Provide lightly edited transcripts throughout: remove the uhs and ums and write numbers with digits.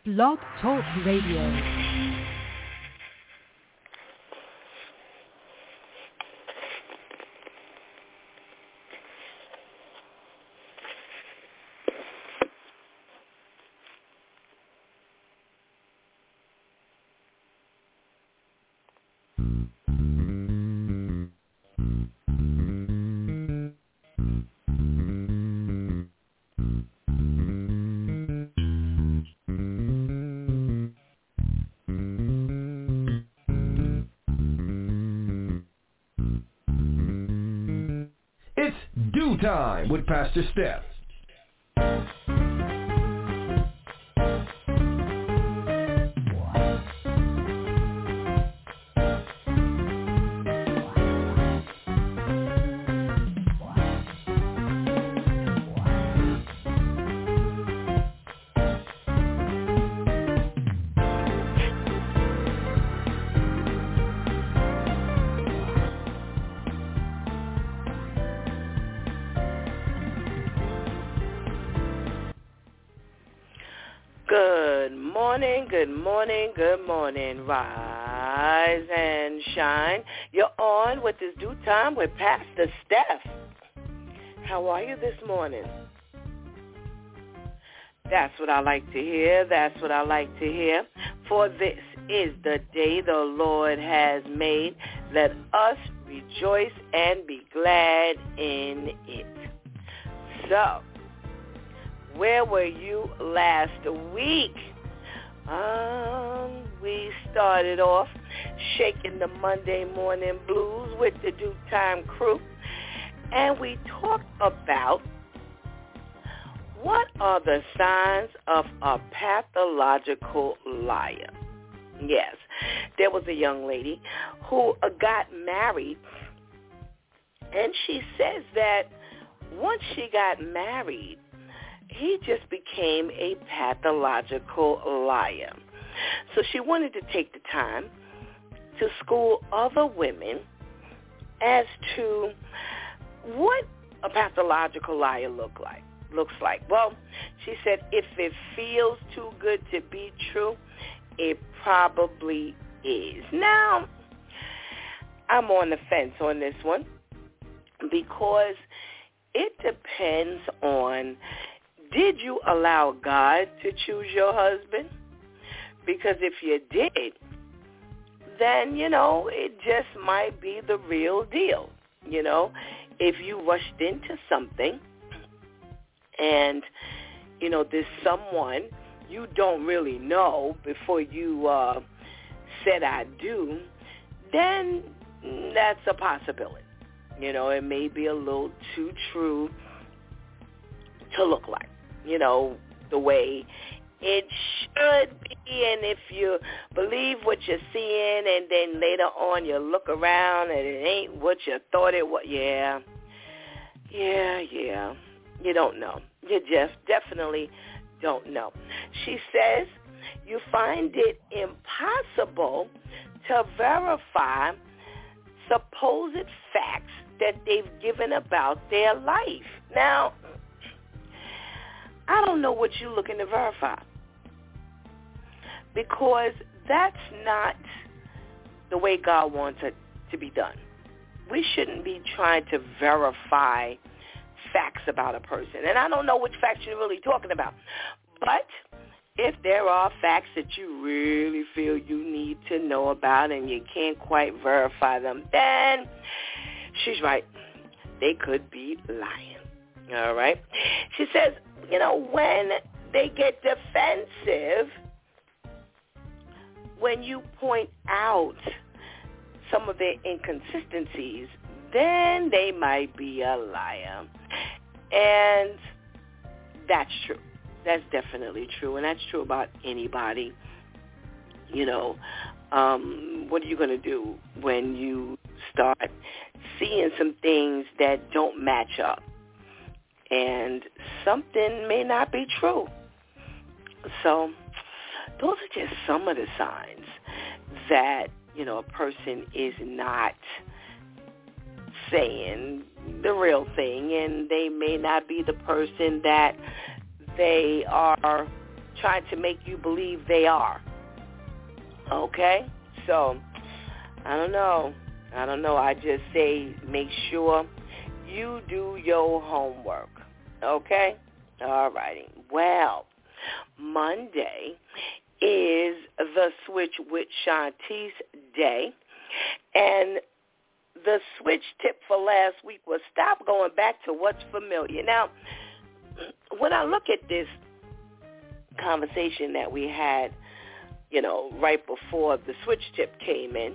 Blog Talk Radio. Time with Pastor Steph. Good morning, rise and shine. You're on with this Due Time with Pastor Steph. How are you this morning? That's what I like to hear. For this is the day the Lord has made. Let us rejoice and be glad in it. So, where were you last week? We started off shaking the Monday morning blues with the Due Time crew, and we talked about what are the signs of a pathological liar. Yes, there was a young lady who got married, and she says that once she got married, he just became a pathological liar. So she wanted to take the time to school other women as to what a pathological liar looks like. Well, she said if it feels too good to be true, it probably is. Now, I'm on the fence on this one because it depends on, did you allow God to choose your husband? Because if you did, then, it just might be the real deal. If you rushed into something and, there's someone you don't really know before you said I do, then that's a possibility. It may be a little too true to look like, the way it should be. And if you believe what you're seeing and then later on you look around and it ain't what you thought it was, yeah, you don't know. You just definitely don't know. She says you find it impossible to verify supposed facts that they've given about their life. Now, I don't know what you're looking to verify, because that's not the way God wants it to be done. We shouldn't be trying to verify facts about a person. And I don't know which facts you're really talking about. But if there are facts that you really feel you need to know about and you can't quite verify them, then she's right. They could be lying. All right? She says, when they get defensive, when you point out some of their inconsistencies, then they might be a liar. And that's true. That's definitely true. And that's true about anybody. What are you going to do when you start seeing some things that don't match up? And something may not be true. So those are just some of the signs that, a person is not saying the real thing, and they may not be the person that they are trying to make you believe they are. Okay? So, I don't know. I just say make sure you do your homework. Okay? All righty. Well, Monday is the Switch with Shantice Day. And the switch tip for last week was stop going back to what's familiar. Now, when I look at this conversation that we had, right before the switch tip came in,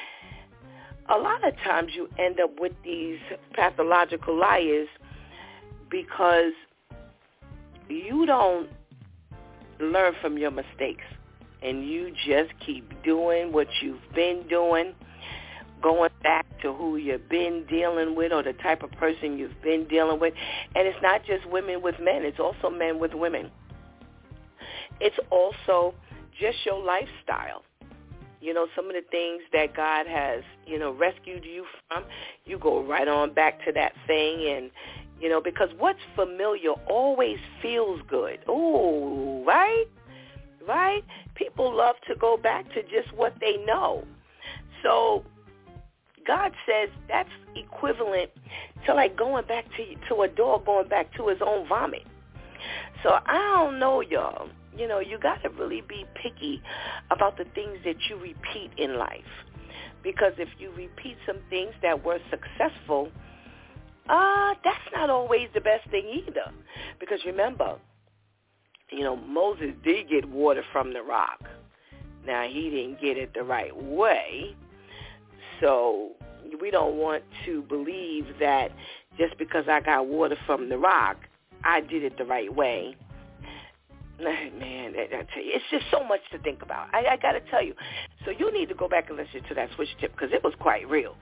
a lot of times you end up with these pathological liars because you don't learn from your mistakes and you just keep doing what you've been doing, going back to who you've been dealing with or the type of person you've been dealing with. And it's not just women with men. It's also men with women. It's also just your lifestyle. Some of the things that God has, rescued you from, you go right on back to that thing. And, because what's familiar always feels good. Ooh, right? Right? People love to go back to just what they know. So God says that's equivalent to like going back to a dog going back to his own vomit. So I don't know, y'all. You got to really be picky about the things that you repeat in life. Because if you repeat some things that were successful, that's not always the best thing either. Because remember, Moses did get water from the rock. Now, he didn't get it the right way. So we don't want to believe that just because I got water from the rock, I did it the right way. Man, I tell you, it's just so much to think about. I got to tell you. So you need to go back and listen to that switch tip because it was quite real.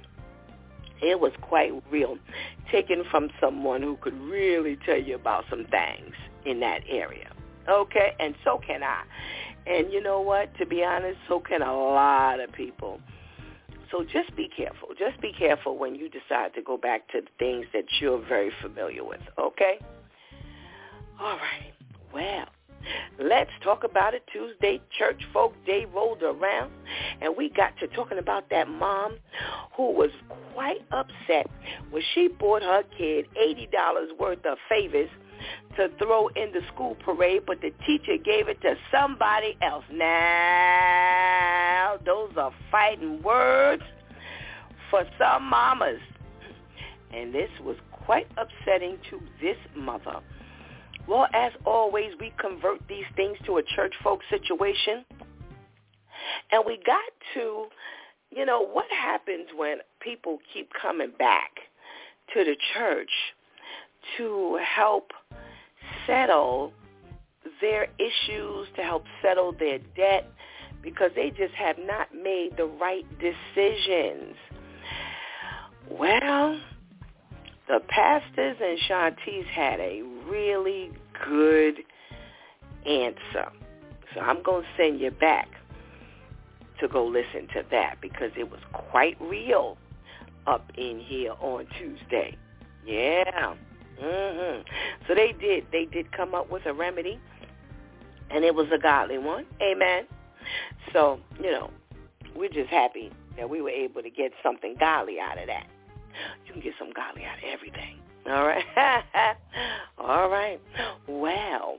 It was quite real, taken from someone who could really tell you about some things in that area. Okay? And so can I. And you know what? To be honest, so can a lot of people. So just be careful. Just be careful when you decide to go back to the things that you're very familiar with. Okay? All right. Well, let's talk about it. Tuesday, Church Folk Day rolled around, and we got to talking about that mom who was quite upset when she bought her kid $80 worth of favors to throw in the school parade, but the teacher gave it to somebody else. Now, those are fighting words for some mamas. And this was quite upsetting to this mother. Well, as always, we convert these things to a church folk situation. And we got to, what happens when people keep coming back to the church to help settle their issues, to help settle their debt, because they just have not made the right decisions. Well, the pastors and Shantice had a really good answer. So I'm going to send you back to go listen to that because it was quite real up in here on Tuesday. Yeah. So they did come up with a remedy, and it was a godly one. Amen. So, we're just happy that we were able to get something godly out of that. You can get some godly out of everything. All right. All right. Well,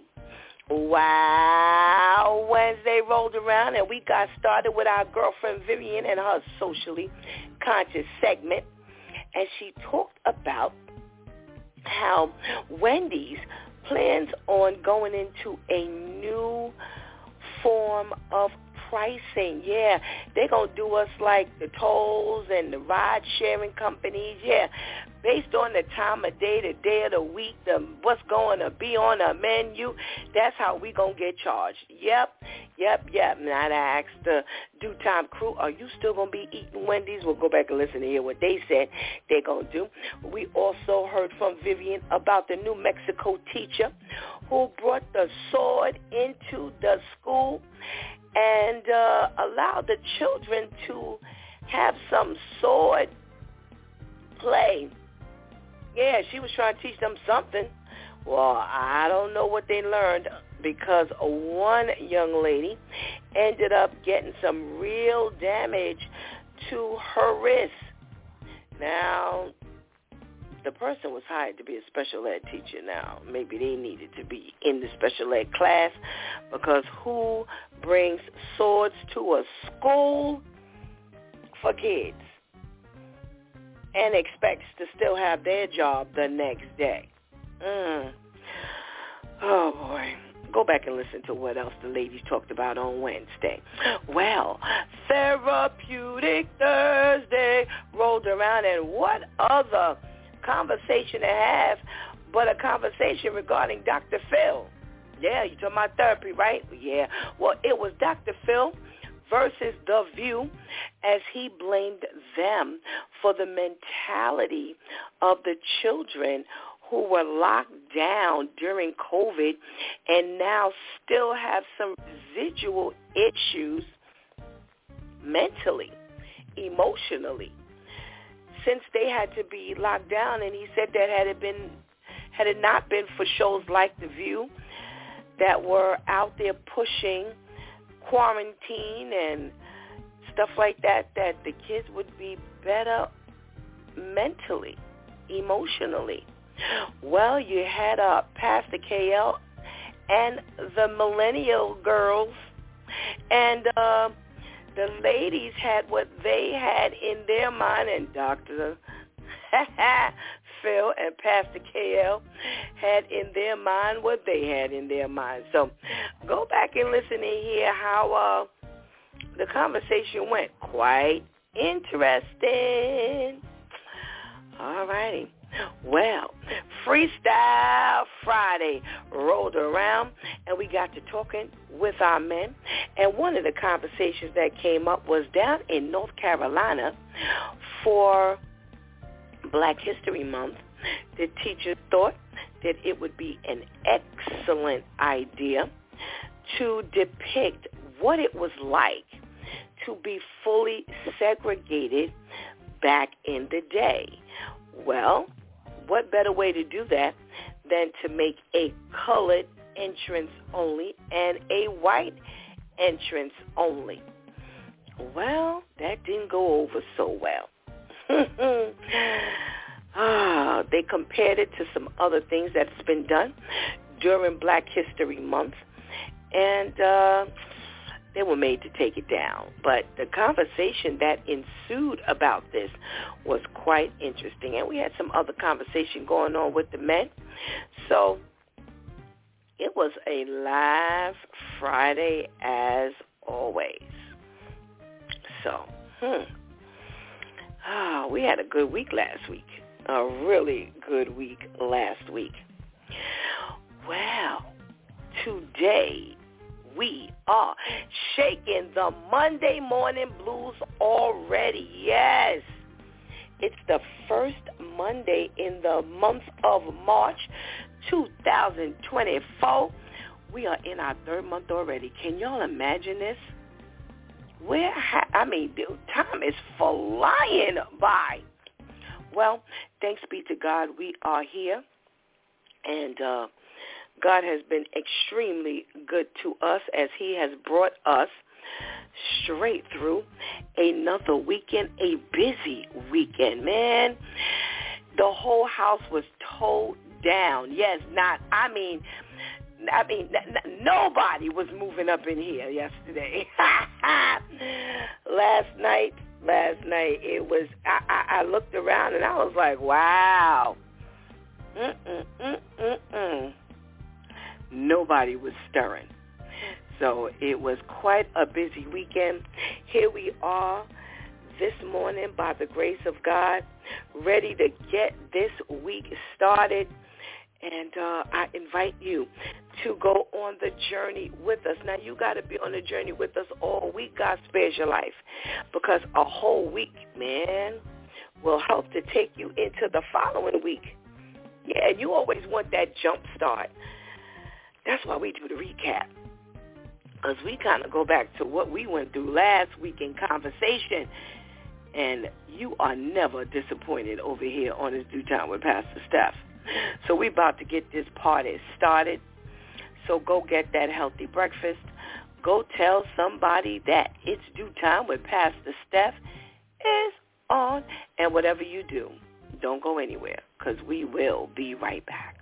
wow. Wednesday rolled around, and we got started with our girlfriend Vivian and her socially conscious segment, and she talked about how Wendy's plans on going into a new form of pricing. Yeah, they're going to do us like the tolls and the ride-sharing companies. Yeah, based on the time of day, the day of the week, what's going to be on the menu, that's how we going to get charged. Yep. Now I asked the Due Time crew, are you still going to be eating Wendy's? We'll go back and listen to hear what they said they're going to do. We also heard from Vivian about the New Mexico teacher who brought the sword into the school and allowed the children to have some sword play. Yeah, she was trying to teach them something. Well, I don't know what they learned because one young lady ended up getting some real damage to her wrist. Now, the person was hired to be a special ed teacher. Now, maybe they needed to be in the special ed class because who brings swords to a school for kids and expects to still have their job the next day? Oh, boy. Go back and listen to what else the ladies talked about on Wednesday. Well, Therapeutic Thursday rolled around, and what other conversation to have but a conversation regarding Dr. Phil. Yeah, you're talking about therapy, right? Yeah. Well, it was Dr. Phil versus The View as he blamed them for the mentality of the children who were locked down during COVID and now still have some residual issues mentally, emotionally, since they had to be locked down. And he said that had it not been for shows like The View that were out there pushing quarantine and stuff like that, that the kids would be better mentally, emotionally. Well, you had Pastor KL and the millennial girls, and the ladies had what they had in their mind, and Dr. Phil and Pastor KL had in their mind what they had in their mind. So go back and listen and hear how the conversation went. Quite interesting. All righty. Well, Freestyle Friday rolled around, and we got to talking with our men. And one of the conversations that came up was down in North Carolina for Black History Month. The teachers thought that it would be an excellent idea to depict what it was like to be fully segregated back in the day. Well, what better way to do that than to make a colored entrance only and a white entrance only? Well, that didn't go over so well. They compared it to some other things that's been done during Black History Month, and they were made to take it down. But the conversation that ensued about this was quite interesting. And we had some other conversation going on with the men. So it was a live Friday as always. So, we had a good week last week. A really good week last week. Well, today we are shaking the Monday morning blues already. Yes. It's the first Monday in the month of March 2024. We are in our third month already. Can y'all imagine this? Time is flying by. Well, thanks be to God, we are here. And God has been extremely good to us as he has brought us straight through another weekend, a busy weekend. Man, the whole house was towed down. Yes, nobody was moving up in here yesterday. Last night, it was, I looked around and I was like, wow. Nobody was stirring. So it was quite a busy weekend. Here we are this morning by the grace of God, ready to get this week started. And I invite you to go on the journey with us. Now, you got to be on the journey with us all week. God spares your life, because a whole week, man, will help to take you into the following week. Yeah, and you always want that jump start. That's why we do the recap, because we kind of go back to what we went through last week in conversation. And you are never disappointed over here on It's Due Time with Pastor Steph. So we about to get this party started. So go get that healthy breakfast. Go tell somebody that It's Due Time with Pastor Steph is on. And whatever you do, don't go anywhere, because we will be right back.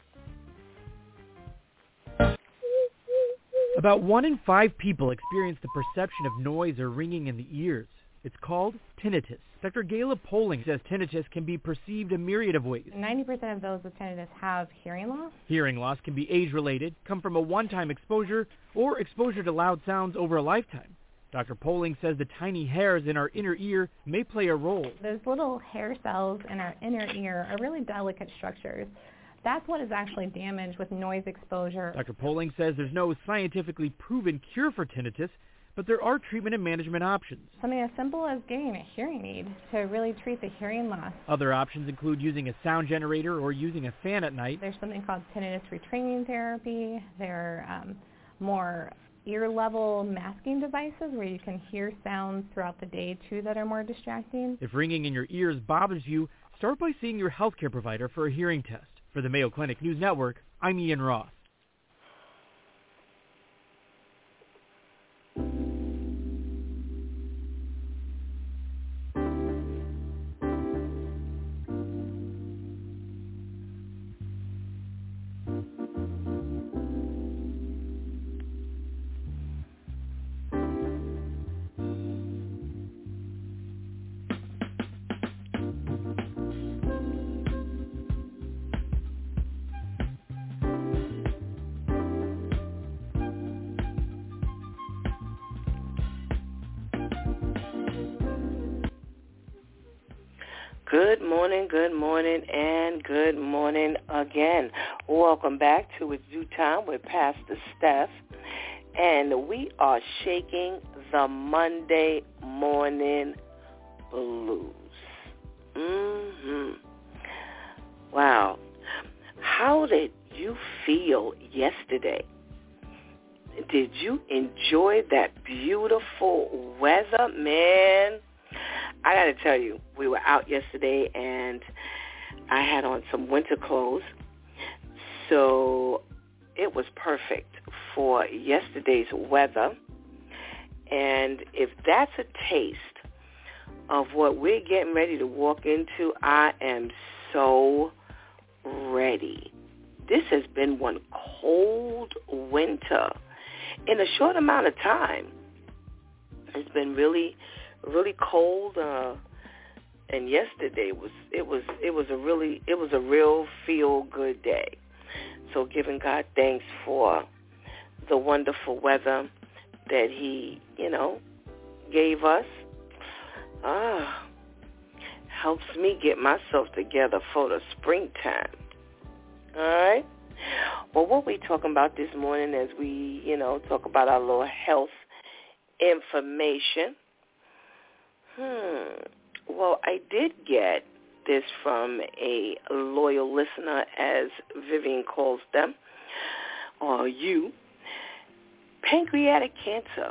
About 1 in 5 people experience the perception of noise or ringing in the ears. It's called tinnitus. Dr. Gayla Poling says tinnitus can be perceived a myriad of ways. 90% of those with tinnitus have hearing loss. Hearing loss can be age-related, come from a one-time exposure, or exposure to loud sounds over a lifetime. Dr. Poling says the tiny hairs in our inner ear may play a role. Those little hair cells in our inner ear are really delicate structures. That's what is actually damaged with noise exposure. Dr. Poling says there's no scientifically proven cure for tinnitus, but there are treatment and management options. Something as simple as getting a hearing aid to really treat the hearing loss. Other options include using a sound generator or using a fan at night. There's something called tinnitus retraining therapy. There are more ear-level masking devices where you can hear sounds throughout the day, too, that are more distracting. If ringing in your ears bothers you, start by seeing your healthcare provider for a hearing test. For the Mayo Clinic News Network, I'm Ian Ross. Good morning, and good morning again. Welcome back to It's Due Time with Pastor Steph. And we are shaking the Monday morning blues. Wow. How did you feel yesterday? Did you enjoy that beautiful weather, man? I got to tell you, we were out yesterday, and I had on some winter clothes, so it was perfect for yesterday's weather. And if that's a taste of what we're getting ready to walk into, I am so ready. This has been one cold winter in a short amount of time. It's been really cold, and yesterday was a real feel good day. So giving God thanks for the wonderful weather that He, gave us. Helps me get myself together for the springtime. All right. Well, what we talking about this morning as we, talk about our little health information. Well, I did get this from a loyal listener, as Vivian calls them, or you, pancreatic cancer.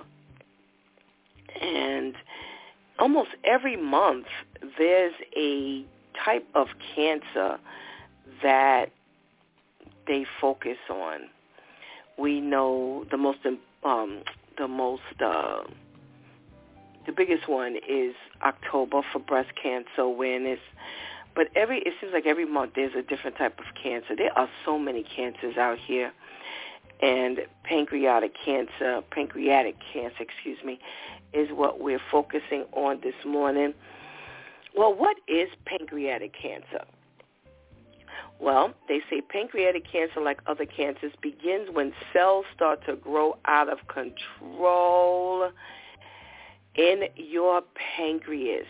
And almost every month there's a type of cancer that they focus on. We know the biggest one is October for breast cancer awareness. But it seems like every month there's a different type of cancer. There are so many cancers out here. And pancreatic cancer, is what we're focusing on this morning. Well, what is pancreatic cancer? Well, they say pancreatic cancer, like other cancers, begins when cells start to grow out of control in your pancreas.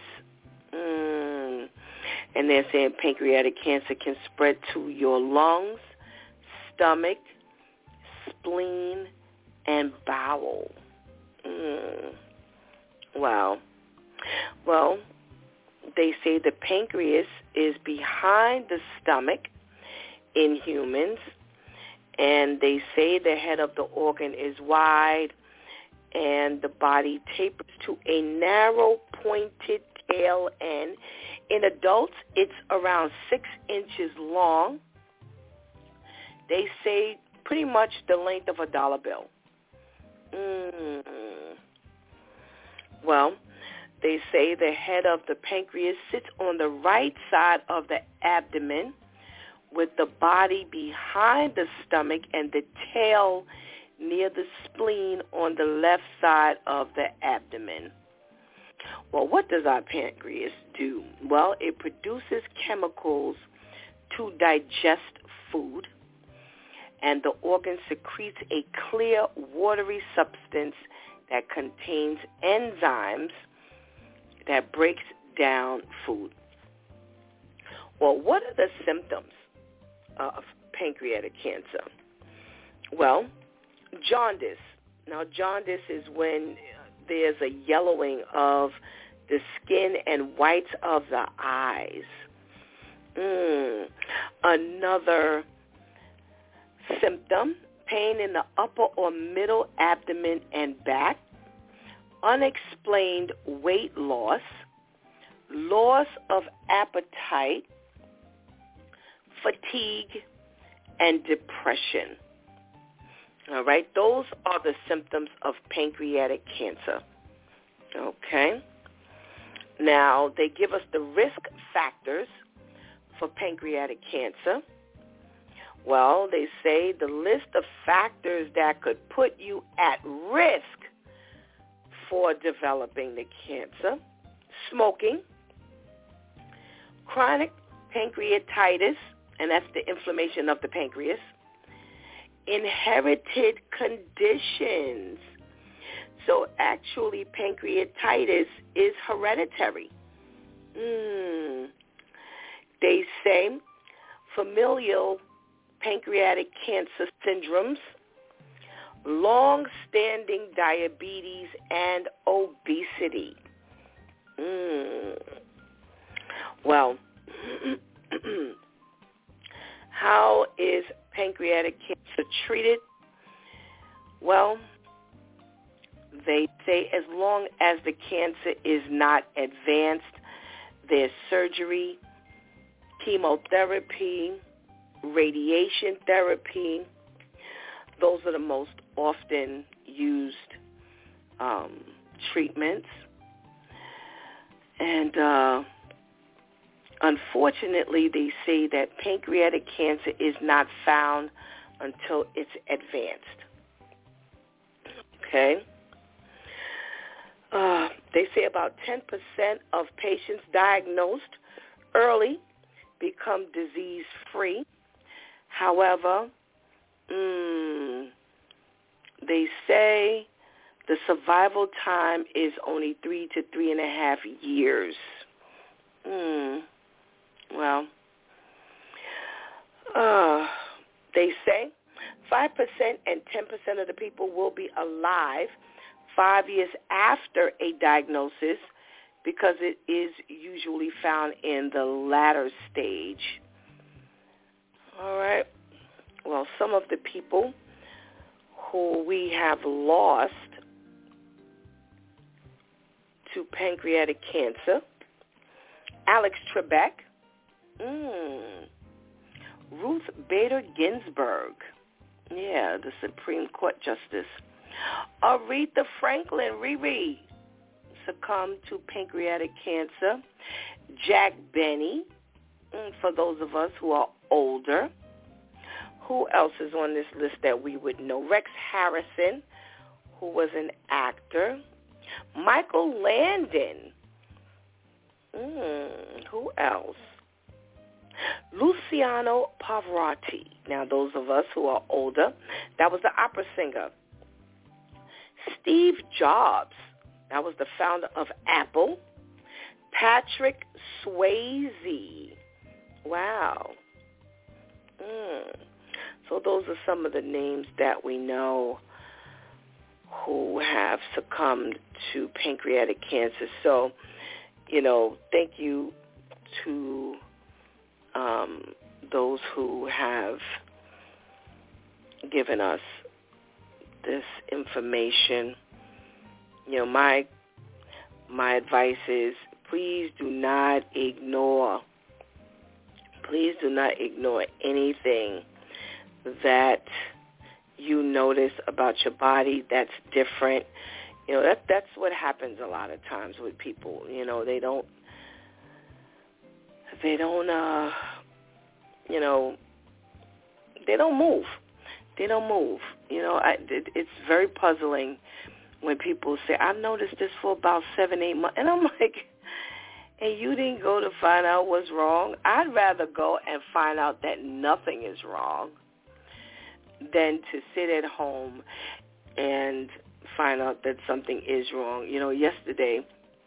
And they're saying pancreatic cancer can spread to your lungs, stomach, spleen, and bowel. Wow. Well, they say the pancreas is behind the stomach in humans, and they say the head of the organ is wide and the body tapers to a narrow pointed tail end. In adults, it's around 6 inches long, They say pretty much the length of a dollar bill. Well, they say the head of the pancreas sits on the right side of the abdomen with the body behind the stomach and the tail near the spleen on the left side of the abdomen. Well, what does our pancreas do? Well, it produces chemicals to digest food, and the organ secretes a clear, watery substance that contains enzymes that breaks down food. Well, what are the symptoms of pancreatic cancer? Well, jaundice. Now, jaundice is when there's a yellowing of the skin and whites of the eyes. Another symptom, pain in the upper or middle abdomen and back, unexplained weight loss, loss of appetite, fatigue, and depression. All right, those are the symptoms of pancreatic cancer. Okay. Now, they give us the risk factors for pancreatic cancer. Well, they say the list of factors that could put you at risk for developing the cancer: smoking, chronic pancreatitis, and that's the inflammation of the pancreas, inherited conditions. So actually, pancreatitis is hereditary. They say familial pancreatic cancer syndromes, long-standing diabetes, and obesity. Well, how is pancreatic cancer treated? Well, they say as long as the cancer is not advanced, there's surgery, chemotherapy, radiation therapy. Those are the most often used treatments. And unfortunately, they say that pancreatic cancer is not found until it's advanced. Okay? They say about 10% of patients diagnosed early become disease-free. However, they say the survival time is only 3 to 3.5 years. Well, they say 5% and 10% of the people will be alive 5 years after a diagnosis, because it is usually found in the latter stage. All right. Well, some of the people who we have lost to pancreatic cancer: Alex Trebek, Ruth Bader Ginsburg, the Supreme Court Justice, Aretha Franklin, Riri, succumbed to pancreatic cancer, Jack Benny, for those of us who are older. Who else is on this list that we would know? Rex Harrison, who was an actor. Michael Landon. Who else? Luciano Pavarotti. Now, those of us who are older, that was the opera singer. Steve Jobs. That was the founder of Apple. Patrick Swayze. Wow. So those are some of the names that we know who have succumbed to pancreatic cancer. So, thank you to those who have given us this information. My advice is, please do not ignore anything that you notice about your body that's different. You know, that's what happens a lot of times with people. You know, they don't you know, they don't move. They don't move. You know, it's very puzzling when people say, I've noticed this for about 7-8 months. And I'm like, and you didn't go to find out what's wrong? I'd rather go and find out that nothing is wrong than to sit at home and find out that something is wrong. You know, yesterday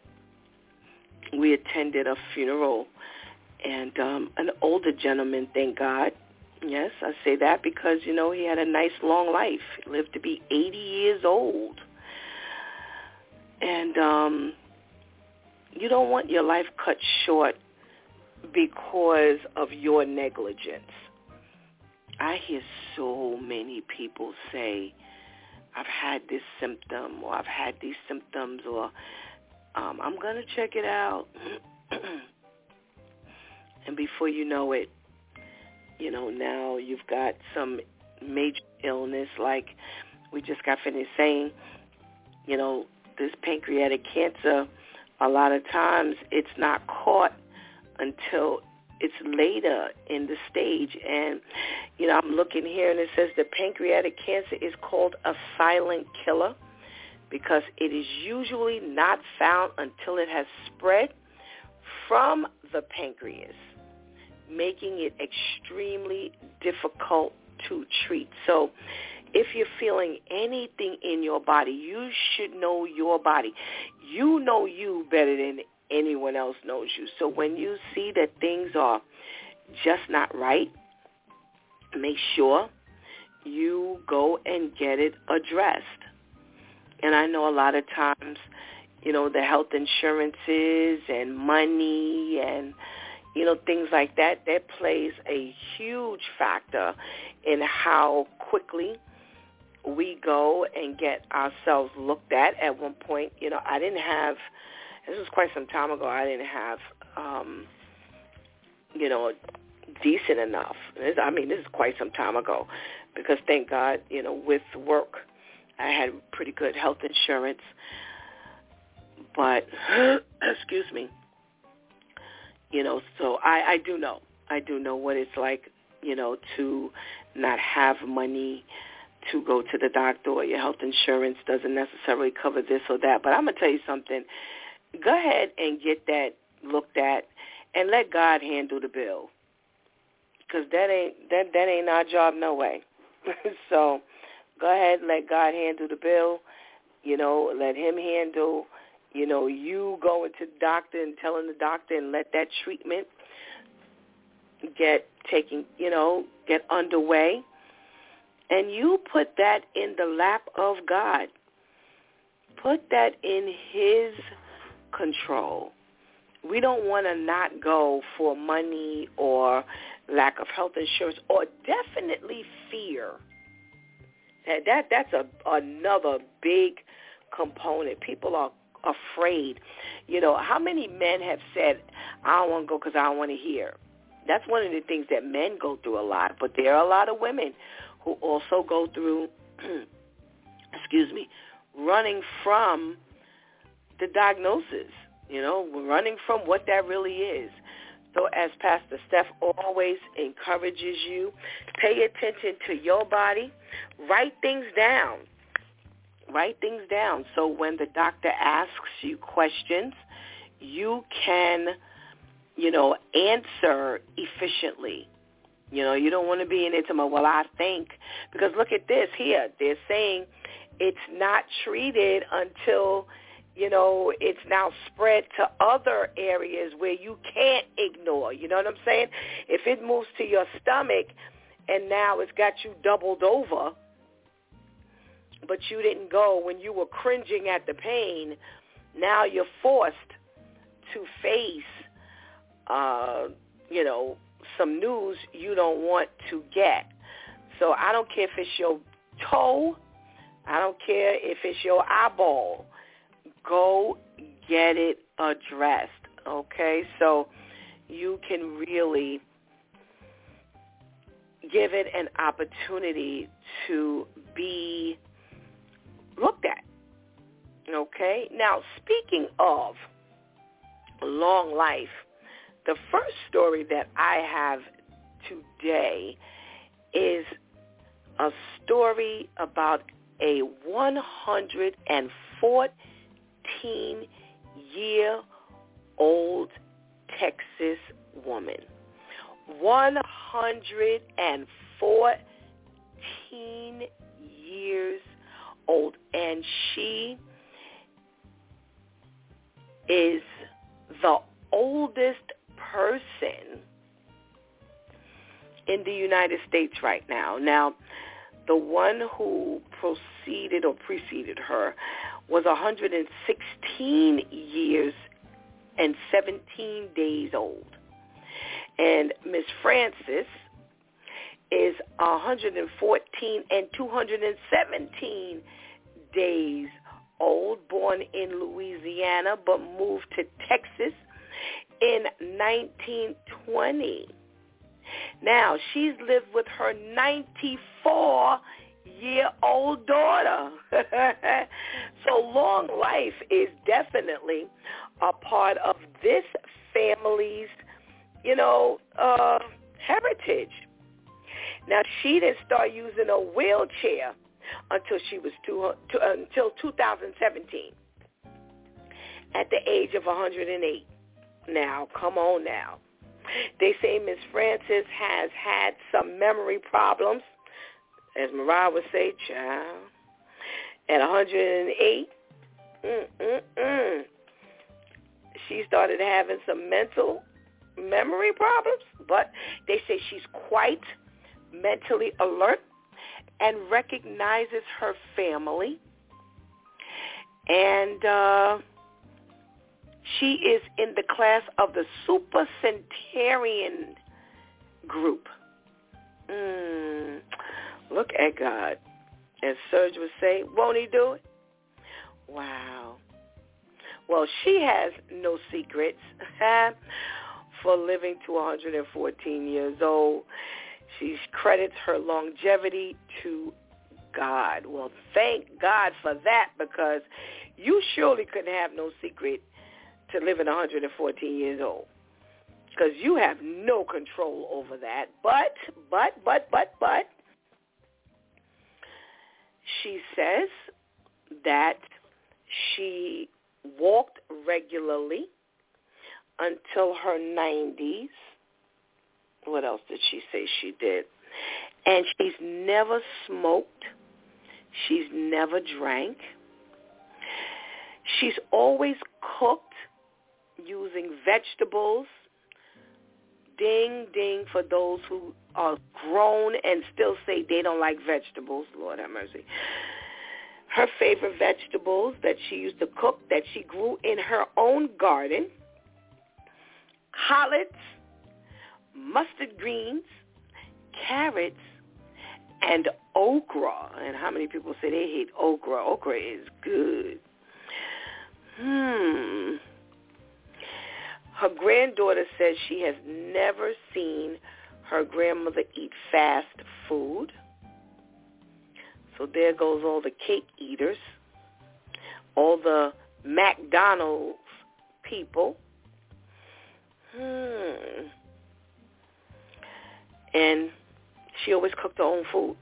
we attended a funeral, and an older gentleman, thank God. Yes, I say that because, you know, he had a nice long life. He lived to be 80 years old. And you don't want your life cut short because of your negligence. I hear so many people say, I've had this symptom, or I've had these symptoms, or I'm going to check it out. And before you know it, you know, now you've got some major illness, like we just got finished saying, you know, this pancreatic cancer, a lot of times it's not caught until it's later in the stage. And, you know, I'm looking here and it says the pancreatic cancer is called a silent killer because it is usually not found until it has spread from the pancreas, making it extremely difficult to treat. So if you're feeling anything in your body, you should know your body. You know you better than anyone else knows you. So when you see that things are just not right, make sure you go and get it addressed. And I know a lot of times, you know, the health insurances and money and, you know, things like that, that plays a huge factor in how quickly we go and get ourselves looked at. At one point, you know, I didn't have, this was quite some time ago, I didn't have, you know, decent enough. This is quite some time ago because thank God, you know, with work, I had pretty good health insurance. But, excuse me, you know, so I do know what it's like, you know, to not have money to go to the doctor, or your health insurance doesn't necessarily cover this or that. But I'm going to tell you something. Go ahead and get that looked at and let God handle the bill, because that ain't our job no way. So go ahead and let God handle the bill. You know, let him handle, you know, you going to the doctor and telling the doctor and let that treatment get underway. And you put that in the lap of God. Put that in his control. We don't want to not go for money or lack of health insurance, or definitely fear. That's another big component. People are afraid. You know, how many men have said, I don't want to go because I don't want to hear? That's one of the things that men go through a lot. But there are a lot of women who also go through, running from the diagnosis, you know, running from what that really is. So as Pastor Steph always encourages you, pay attention to your body. Write things down. Write things down so when the doctor asks you questions, you can, you know, answer efficiently. You know, you don't want to be in it tomorrow, well, I think, because look at this here. They're saying it's not treated until, you know, it's now spread to other areas where you can't ignore. You know what I'm saying? If it moves to your stomach and now it's got you doubled over, but you didn't go when you were cringing at the pain, now you're forced to face, you know, some news you don't want to get. So I don't care if it's your toe. I don't care if it's your eyeball. Go get it addressed, okay? So you can really give it an opportunity to be looked at. Okay? Now, speaking of long life, the first story that I have today is a story about a 114-year-old Texas woman. 114 years old, and she is the oldest person in the United States right now. Now, the one who preceded her was 116 years and 17 days old. And Miss Frances is 114 and 217 days old, born in Louisiana, but moved to Texas in 1920. Now, she's lived with her 94-year-old daughter. So long life is definitely a part of this family's, heritage. Now, she didn't start using a wheelchair until she was until 2017, at the age of 108. Now, come on now. They say Miss Frances has had some memory problems, as Mariah would say, child. At 108, she started having some mental memory problems, but they say she's quite mentally alert and recognizes her family. And she is in the class of the Super Centenarian group. Look at God. As Serge would say, won't he do it? Wow. Well, she has no secrets for living to 114 years old. She credits her longevity to God. Well, thank God for that, because you surely couldn't have no secret to living 114 years old, because you have no control over that. But, she says that she walked regularly until her 90s. What else did she say she did? And she's never smoked. She's never drank. She's always cooked using vegetables. Ding, ding for those who are grown and still say they don't like vegetables. Lord have mercy. Her favorite vegetables that she used to cook, that she grew in her own garden: collards, mustard greens, carrots, and okra. And how many people say they hate okra? Okra is good. Her granddaughter says she has never seen her grandmother eat fast food. So there goes all the cake eaters, all the McDonald's people. And she always cooked her own food.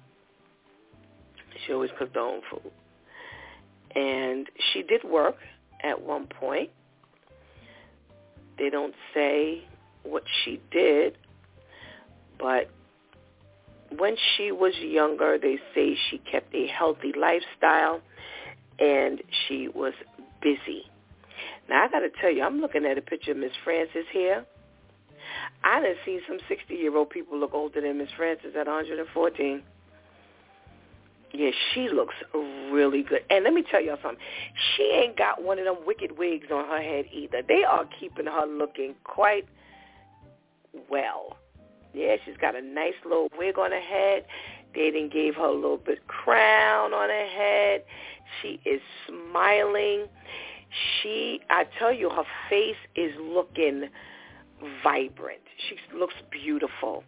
And she did work at one point. They don't say what she did, but when she was younger, they say she kept a healthy lifestyle and she was busy. Now, I got to tell you, I'm looking at a picture of Miss Frances here. I done seen some 60-year-old people look older than Miss Frances at 114. Yeah, she looks really good. And let me tell y'all something. She ain't got one of them wicked wigs on her head either. They are keeping her looking quite well. Yeah, she's got a nice little wig on her head. They done gave her a little bit crown on her head. She is smiling. I tell you, her face is looking vibrant. She looks beautiful.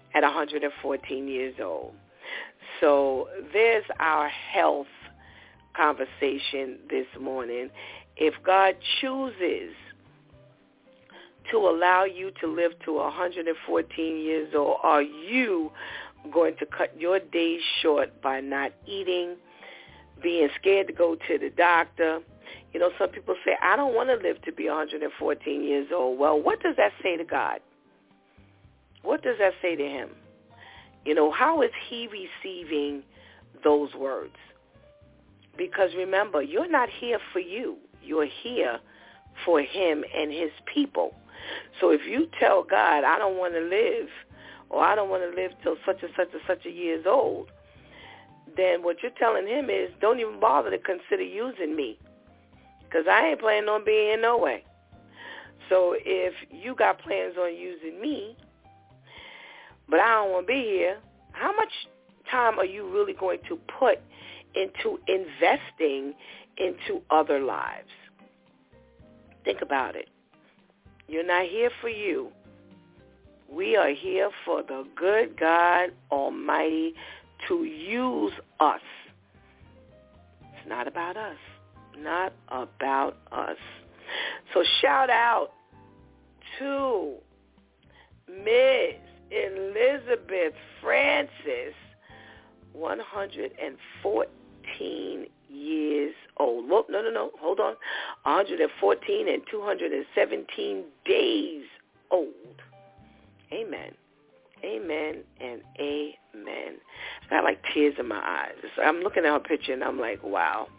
at 114 years old. So there's our health conversation this morning. If God chooses to allow you to live to 114 years old, are you going to cut your days short by not eating, being scared to go to the doctor? You know, some people say, I don't want to live to be 114 years old. Well, what does that say to God? What does that say to him? You know, how is he receiving those words? Because remember, you're not here for you. You're here for him and his people. So if you tell God, I don't want to live, or I don't want to live till such and such and such a years old, then what you're telling him is, don't even bother to consider using me, because I ain't planning on being here no way. So if you got plans on using me, but I don't want to be here, how much time are you really going to put into investing into other lives? Think about it. You're not here for you. We are here for the good God Almighty to use us. It's not about us. Not about us. So shout out to Ms. Elizabeth Francis, 114 years old. Whoop, no, hold on. 114 and 217 days old. Amen. Amen and amen. I got like tears in my eyes. I'm looking at her picture and I'm like, wow.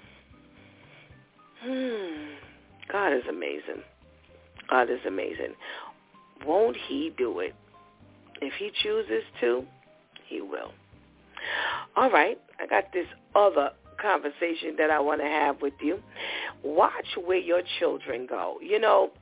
God is amazing. God is amazing. Won't he do it? If he chooses to, he will. All right, I got this other conversation that I want to have with you. Watch where your children go. You know,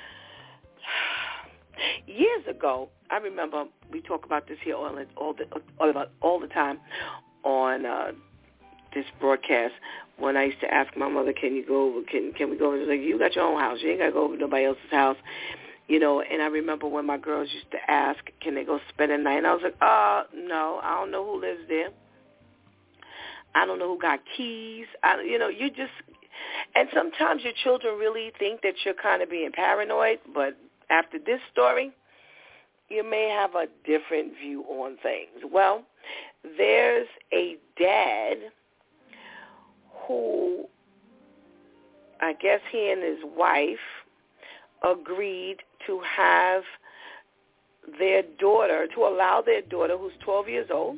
years ago, I remember we talk about this here all the time on this broadcast. When I used to ask my mother, "Can you go over? Can we go over?" She was like, "You got your own house. You ain't got to go over to nobody else's house." You know, and I remember when my girls used to ask, "Can they go spend a night?" And I was like, no, I don't know who lives there. I don't know who got keys. And sometimes your children really think that you're kind of being paranoid, but after this story, you may have a different view on things. Well, there's a dad who, I guess he and his wife agreed to have allow their daughter, who's 12 years old,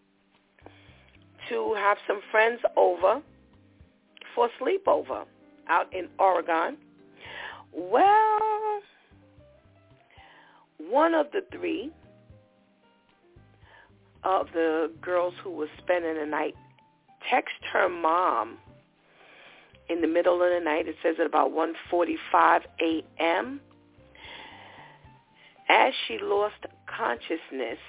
to have some friends over for a sleepover out in Oregon. Well, one of the three of the girls who was spending the night text her mom in the middle of the night. It says at about 1:45 a.m. As she lost consciousness,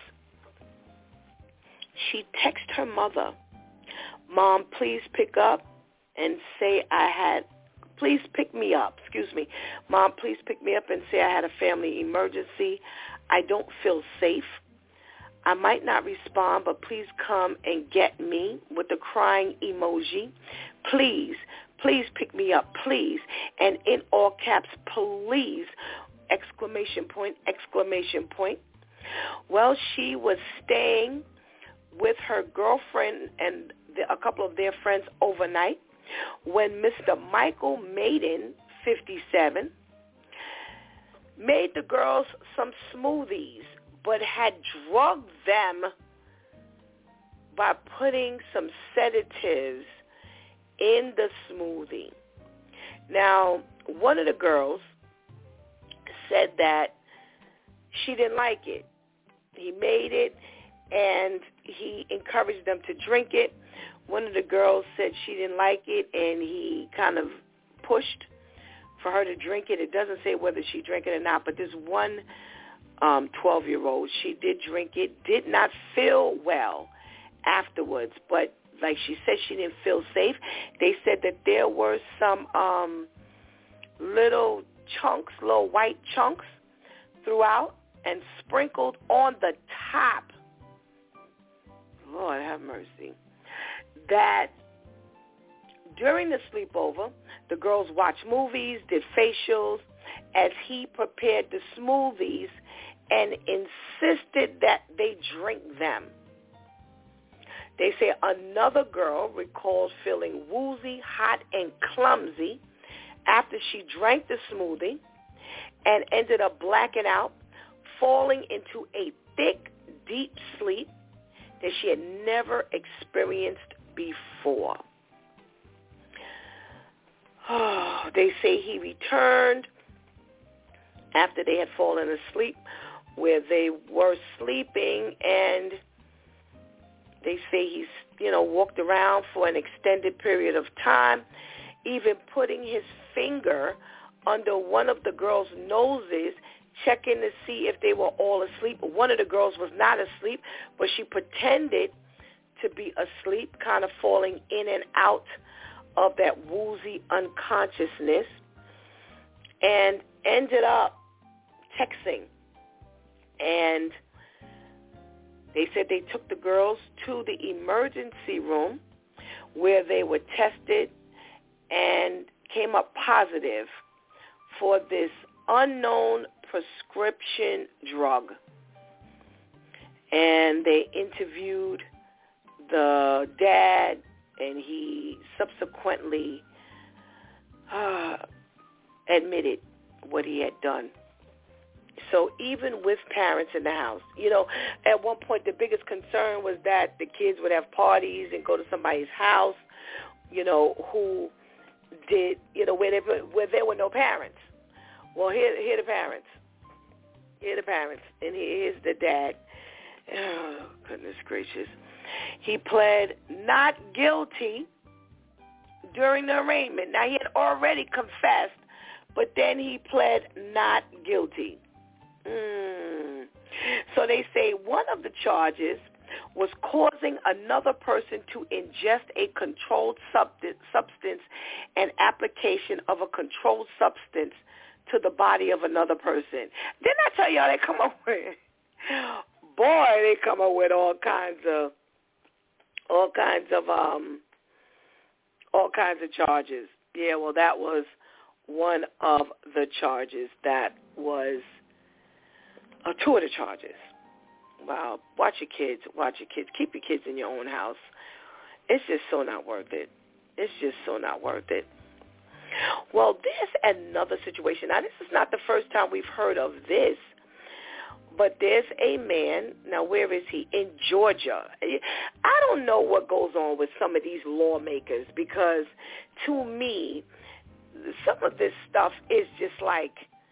she texted her mother, "Mom, please pick up and say please pick me up. Excuse me. Mom, please pick me up and say I had a family emergency. I don't feel safe. I might not respond, but please come and get me," with the crying emoji. "Please pick me up, please." And in all caps, "please," exclamation point. Well, she was staying with her girlfriend and a couple of their friends overnight when Mr. Michael Maiden, 57, made the girls some smoothies, but had drugged them by putting some sedatives in the smoothie. Now, one of the girls said that she didn't like it. He made it, and he encouraged them to drink it. One of the girls said she didn't like it, and he kind of pushed for her to drink it. It doesn't say whether she drank it or not, but this one 12-year-old, she did drink it, did not feel well afterwards, but like she said, she didn't feel safe. They said that there were some little white chunks throughout, and sprinkled on the top, Lord have mercy, that during the sleepover, the girls watched movies, did facials, as he prepared the smoothies and insisted that they drink them. They say another girl recalls feeling woozy, hot, and clumsy after she drank the smoothie and ended up blacking out, falling into a thick, deep sleep that she had never experienced before. They say he returned after they had fallen asleep where they were sleeping, and they say he's, walked around for an extended period of time, even putting his finger under one of the girls' noses, checking to see if they were all asleep. One of the girls was not asleep, but she pretended to be asleep, kind of falling in and out of that woozy unconsciousness, and ended up texting. And they said they took the girls to the emergency room where they were tested and came up positive for this unknown prescription drug. And they interviewed the dad, and he subsequently admitted what he had done. So even with parents in the house, at one point the biggest concern was that the kids would have parties and go to somebody's house, who did, where there were no parents. Well, here are the parents. Here are the parents, and here's the dad. Oh, goodness gracious. He pled not guilty during the arraignment. Now, he had already confessed, but then he pled not guilty. So they say one of the charges was causing another person to ingest a controlled substance and application of a controlled substance to the body of another person. Didn't I tell y'all they come up with, they come up with all kinds of charges. Yeah, well, that was one of the charges. That was two of the charges. Wow. Watch your kids. Keep your kids in your own house. It's just so not worth it. Well, there's another situation. Now, this is not the first time we've heard of this, but there's a man. Now, where is he? In Georgia. I don't know what goes on with some of these lawmakers, because to me, some of this stuff is just like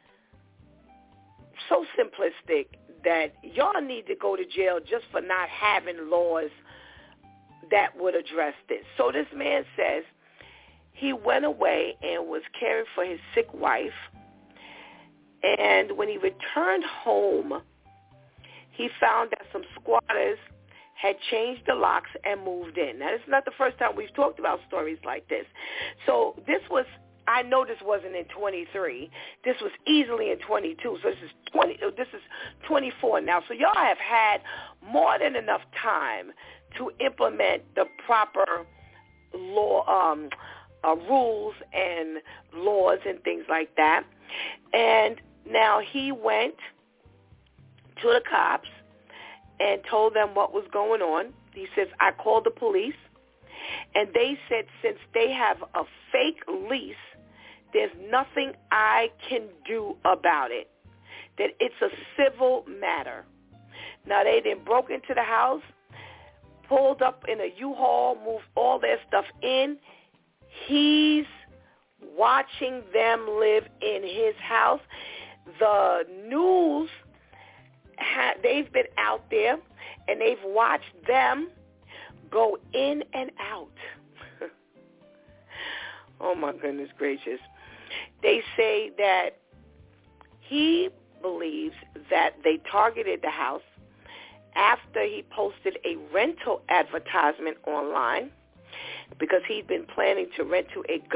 so simplistic that y'all need to go to jail just for not having laws that would address this. So this man says he went away and was caring for his sick wife, and when he returned home, he found that some squatters had changed the locks and moved in. Now, this is not the first time we've talked about stories like this. So this was, I know this wasn't in 23. This was easily in 22. So this is 24 now. So y'all have had more than enough time to implement the proper law, rules and laws and things like that. And now he went to the cops and told them what was going on. He says, I called the police, and they said since they have a fake lease, there's nothing I can do about it, that it's a civil matter. Now, they then broke into the house, pulled up in a U-Haul, moved all their stuff in. He's watching them live in his house. The news, they've been out there, and they've watched them go in and out. Oh, my goodness gracious. They say that he believes that they targeted the house after he posted a rental advertisement online because he'd been planning to rent to a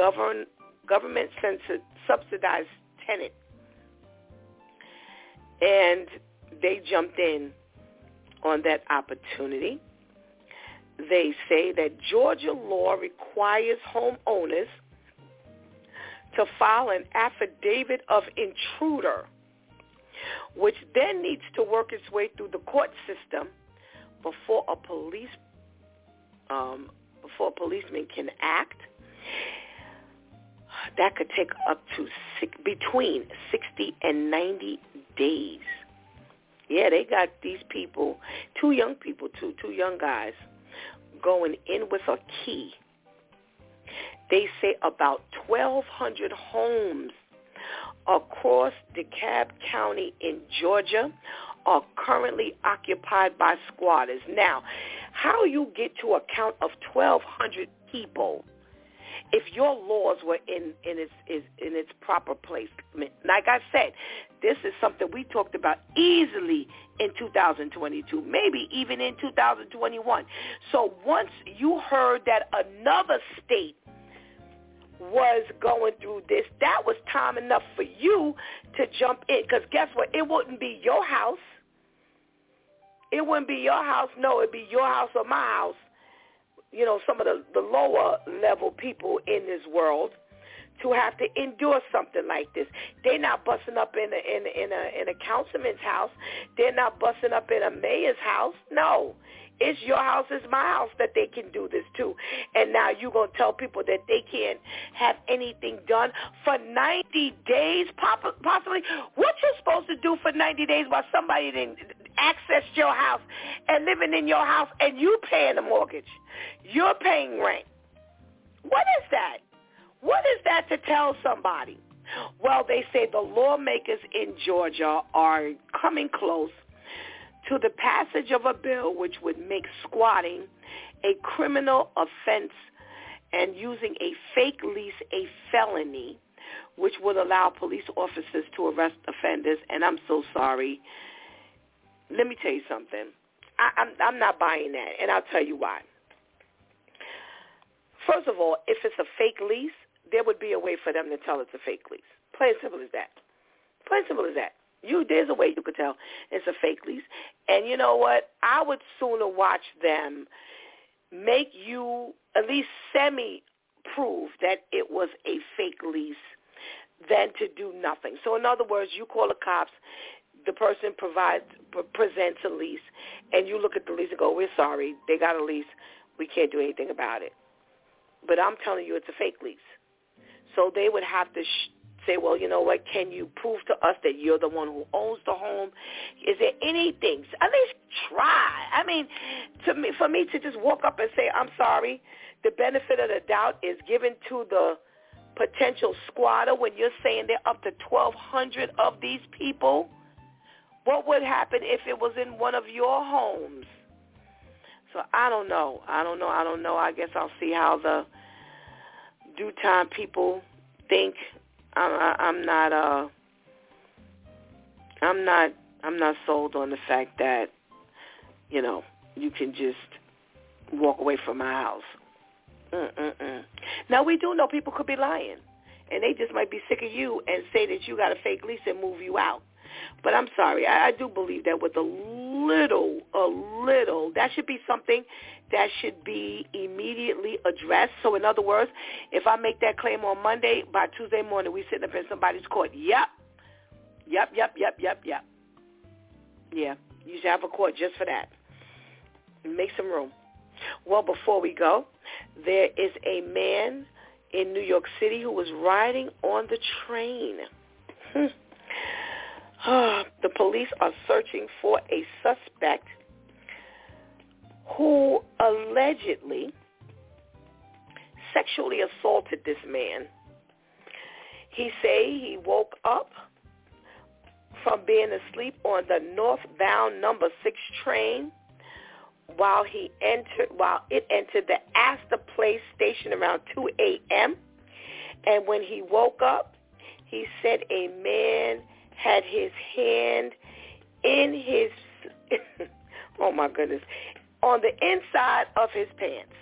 government-subsidized tenant. And they jumped in on that opportunity. They say that Georgia law requires homeowners to file an affidavit of intruder, which then needs to work its way through the court system before a policeman can act. That could take up to between 60 and 90 days. Yeah, they got these people, two young guys, going in with a key. They say about 1,200 homes across DeKalb County in Georgia are currently occupied by squatters. Now, how you get to a count of 1,200 people if your laws were in its proper placement? Like I said, this is something we talked about easily in 2022, maybe even in 2021. So once you heard that another state was going through this, that was time enough for you to jump in. Because guess what? It wouldn't be your house. It wouldn't be your house. No, it'd be your house or my house. You know, some of the lower level people in this world to have to endure something like this. They're not busting up in a councilman's house. They're not busting up in a mayor's house. No. It's your house, it's my house that they can do this too. And now you're going to tell people that they can't have anything done for 90 days, possibly? What you supposed to do for 90 days while somebody didn't access your house and living in your house and you paying the mortgage? You're paying rent. What is that? What is that to tell somebody? Well, they say the lawmakers in Georgia are coming close to the passage of a bill which would make squatting a criminal offense and using a fake lease a felony, which would allow police officers to arrest offenders. And I'm so sorry. Let me tell you something. I'm not buying that, and I'll tell you why. First of all, if it's a fake lease, there would be a way for them to tell it's a fake lease. Plain simple as that. Plain simple as that. There's a way you could tell it's a fake lease. And you know what? I would sooner watch them make you at least semi-prove that it was a fake lease than to do nothing. So in other words, you call the cops, the person presents a lease, and you look at the lease and go, we're sorry, they got a lease. We can't do anything about it. But I'm telling you it's a fake lease. So they would have to say, well, you know what, can you prove to us that you're the one who owns the home? Is there anything? At least try. I mean, for me to just walk up and say, I'm sorry, the benefit of the doubt is given to the potential squatter when you're saying there are up to 1,200 of these people. What would happen if it was in one of your homes? So I don't know. I guess I'll see how the due time people think. I'm not sold on the fact that, you know, you can just walk away from my house. Now, we do know people could be lying, and they just might be sick of you and say that you got a fake lease and move you out. But I'm sorry, I do believe that with a little, that should be something that should be immediately addressed. So in other words, if I make that claim on Monday, by Tuesday morning we sitting up in somebody's court. Yep. Yeah, you should have a court just for that. Make some room. Well, before we go, there is a man in New York City who was riding on the train. The police are searching for a suspect who allegedly sexually assaulted this man. He say he woke up from being asleep on the northbound number 6 train while it entered the Astor Place station around 2 a.m. And when he woke up, he said a man had his hand in his, oh my goodness, on the inside of his pants.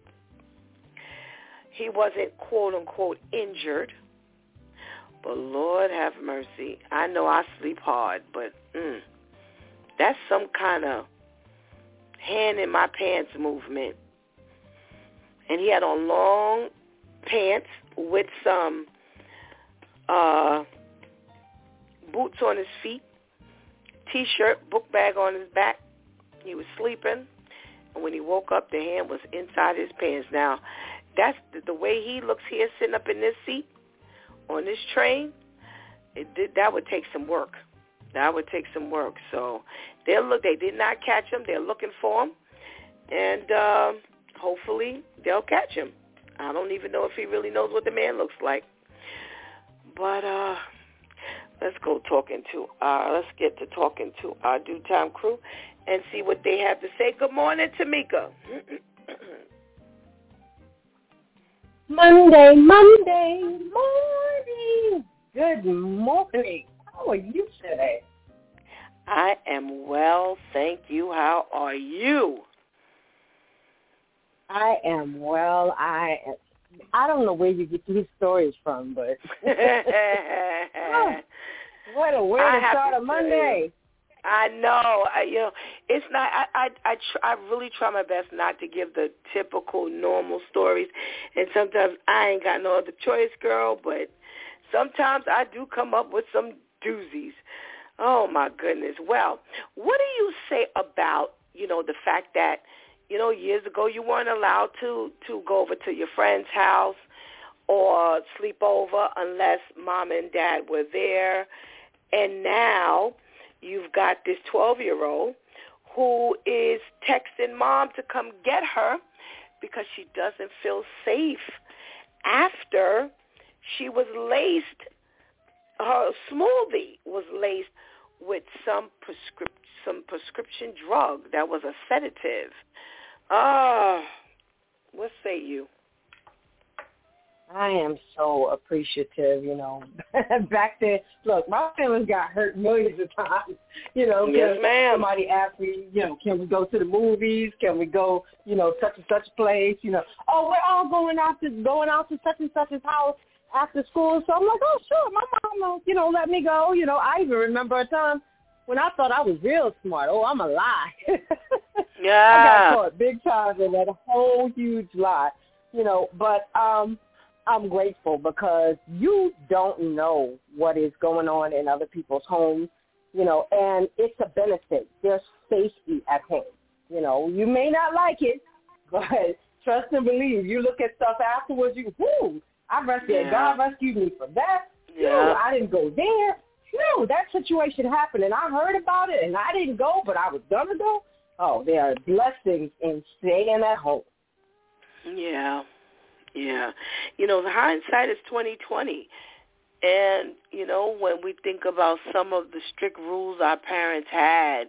He wasn't, quote unquote, injured, but Lord have mercy. I know I sleep hard, but That's some kind of hand in my pants movement. And he had on long pants with some boots on his feet, T-shirt, book bag on his back. He was sleeping, and when he woke up, the hand was inside his pants. Now, that's the way he looks here sitting up in this seat on this train. That would take some work. That would take some work. So they did not catch him. They're looking for him, and hopefully they'll catch him. I don't even know if he really knows what the man looks like. But let's get to talking to our DEW Time crew and see what they have to say. Good morning, Tamika. Monday morning. Good morning. How are you today? I am well, thank you. How are you? I am well. I don't know where you get these stories from, but what a way to start a Monday. I know. It's not. I really try my best not to give the typical normal stories, and sometimes I ain't got no other choice, girl. But sometimes I do come up with some doozies. Oh my goodness. Well, what do you say about the fact that years ago you weren't allowed to go over to your friend's house or sleep over unless mom and dad were there, and now you've got this 12-year-old who is texting mom to come get her because she doesn't feel safe after she was laced, her smoothie was laced with some prescription drug that was a sedative. What say you? I am so appreciative, Back then, look, my family's got hurt millions of times, Yes, ma'am. Somebody asked me, can we go to the movies? Can we go, such and such place? Oh, we're all going out to such and such's house after school. So I'm like, oh, sure, my mom will, let me go. I even remember a time when I thought I was real smart. Oh, I'm a lie. Yeah. I got caught big time in that whole huge lie, but I'm grateful because you don't know what is going on in other people's homes, and it's a benefit. There's safety at home. You may not like it, but trust and believe. You look at stuff afterwards, I rescued, God rescued me from that. Yeah. No, I didn't go there. No, that situation happened, and I heard about it, and I didn't go, but I was going to go. Oh, there are blessings in staying at home. Yeah. Yeah. The hindsight is 20/20. And, when we think about some of the strict rules our parents had,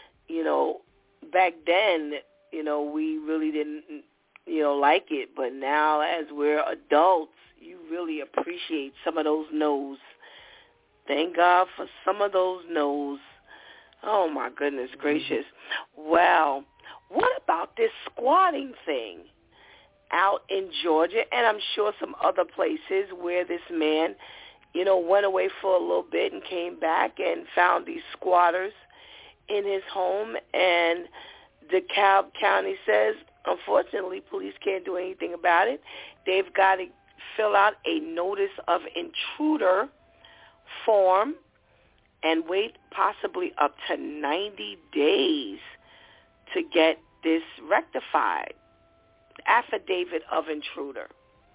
back then, we really didn't, like it. But now as we're adults, you really appreciate some of those no's. Thank God for some of those no's. Oh, my goodness gracious. Well, what about this squatting thing out in Georgia, and I'm sure some other places where this man, went away for a little bit and came back and found these squatters in his home, and DeKalb County says, unfortunately, police can't do anything about it. They've got to fill out a notice of intruder form and wait possibly up to 90 days to get this rectified. Affidavit of intruder.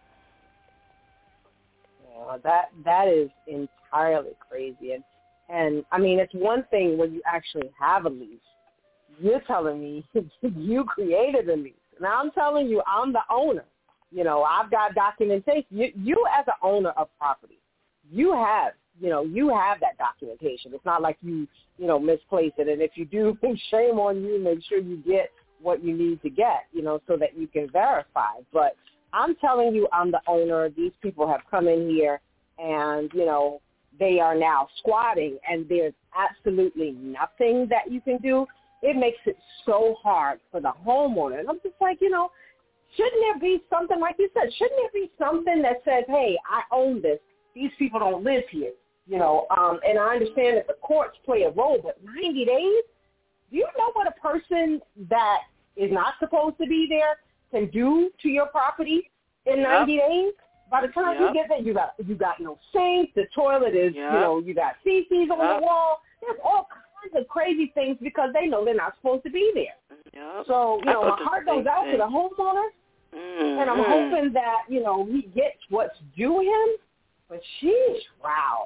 That is entirely crazy. And I mean, it's one thing when you actually have a lease. You're telling me you created a lease. Now I'm telling you I'm the owner. I've got documentation. You as an owner of property, you have that documentation. It's not like you misplace it. And if you do, shame on you. Make sure you get what you need to get, so that you can verify. But I'm telling you, I'm the owner. These people have come in here and, they are now squatting, and there's absolutely nothing that you can do. It makes it so hard for the homeowner. And I'm just like, shouldn't there be something, like you said, shouldn't there be something that says, hey, I own this. These people don't live here, And I understand that the courts play a role, but 90 days? Do you know what a person that is not supposed to be there can do to your property in 90 days? By the time you get there, you got no sink. The toilet is, you got feces on the wall. There's all kinds of crazy things because they know they're not supposed to be there. So, my heart goes out to the homeowner, and I'm hoping that, he gets what's due him. But sheesh, wow.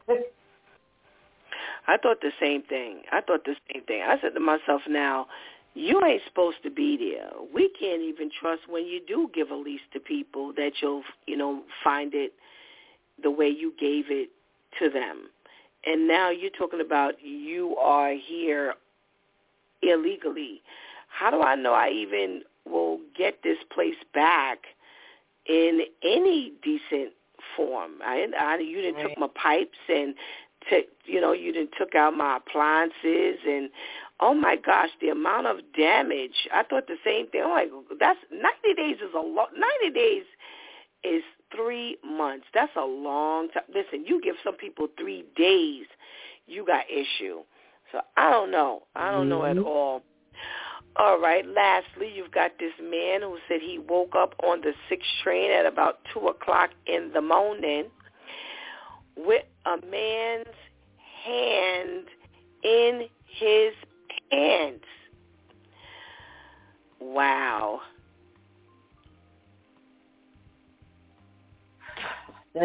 I thought the same thing. I said to myself, now, you ain't supposed to be there. We can't even trust when you do give a lease to people that you'll, find it the way you gave it to them. And now you're talking about you are here illegally. How do I know I even will get this place back in any decent form? You didn't took my pipes and you didn't took out my appliances and oh my gosh, the amount of damage. I thought the same thing. I'm like, that's 90 days is a lot. 90 days is 3 months. That's a long time. Listen, you give some people 3 days, you got issue. So I don't know. I don't know at all. All right, lastly, you've got this man who said he woke up on the 6 train at about 2 o'clock in the morning with a man's hand in his pants. Wow. This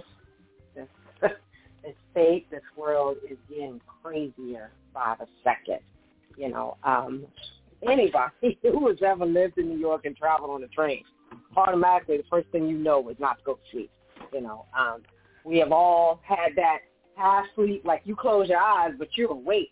state, this world is getting crazier by the second. Anybody who has ever lived in New York and traveled on a train, automatically the first thing you know is not to go to sleep. We have all had that half sleep, like you close your eyes, but you're awake.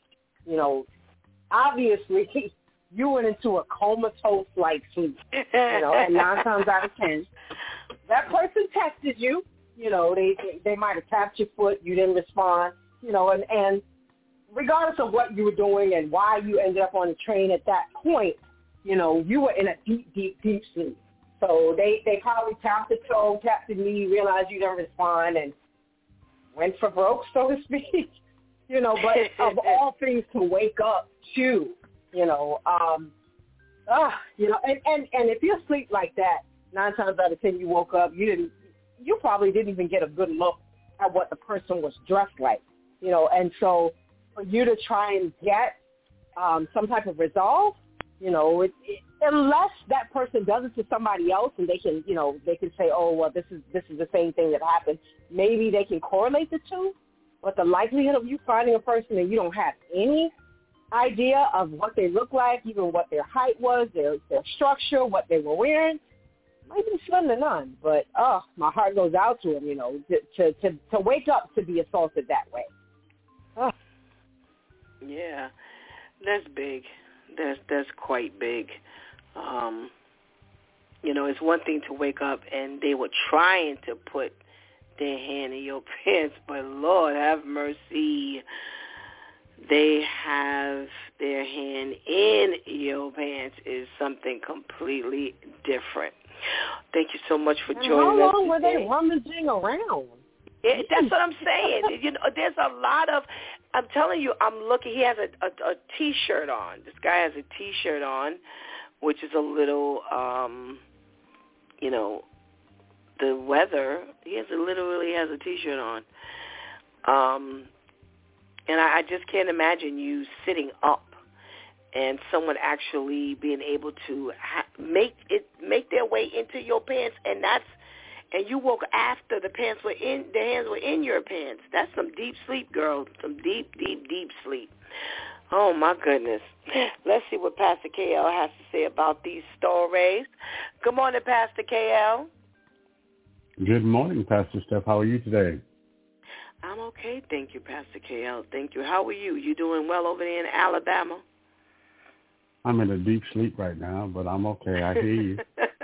Obviously you went into a comatose-like sleep, and 9 times out of 10, that person texted you. They might have tapped your foot, you didn't respond, and regardless of what you were doing and why you ended up on the train at that point, you were in a deep, deep, deep sleep. So they probably tapped the toe, tapped the knee, realized you didn't respond, and went for broke, so to speak. But of all things to wake up to, and if you sleep like that, 9 times out of 10 you woke up, you probably didn't even get a good look at what the person was dressed like, and so for you to try and get some type of resolve, unless that person does it to somebody else and they can say, oh, well, this is the same thing that happened. Maybe they can correlate the two, but the likelihood of you finding a person and you don't have any idea of what they look like, even what their height was, their structure, what they were wearing, might be slim to none. But my heart goes out to them, to wake up to be assaulted that way. Yeah, that's big. That's quite big. It's one thing to wake up and they were trying to put their hand in your pants, but Lord have mercy, they have their hand in your pants is something completely different. Thank you so much for joining us. How long were they rummaging around? That's what I'm saying. There's a lot of, I'm telling you, I'm looking, he has a T-shirt on. This guy has a T-shirt on, which is a little, the weather, he literally has a T-shirt on. And I just can't imagine you sitting up and someone actually being able to make their way into your pants, and you woke after the hands were in your pants. That's some deep sleep, girl. Some deep, deep, deep sleep. Oh my goodness. Let's see what Pastor KL has to say about these stories. Good morning, Pastor KL. Good morning, Pastor Steph. How are you today? I'm okay, thank you, Pastor KL. Thank you. How are you? You doing well over there in Alabama? I'm in a deep sleep right now, but I'm okay. I hear you.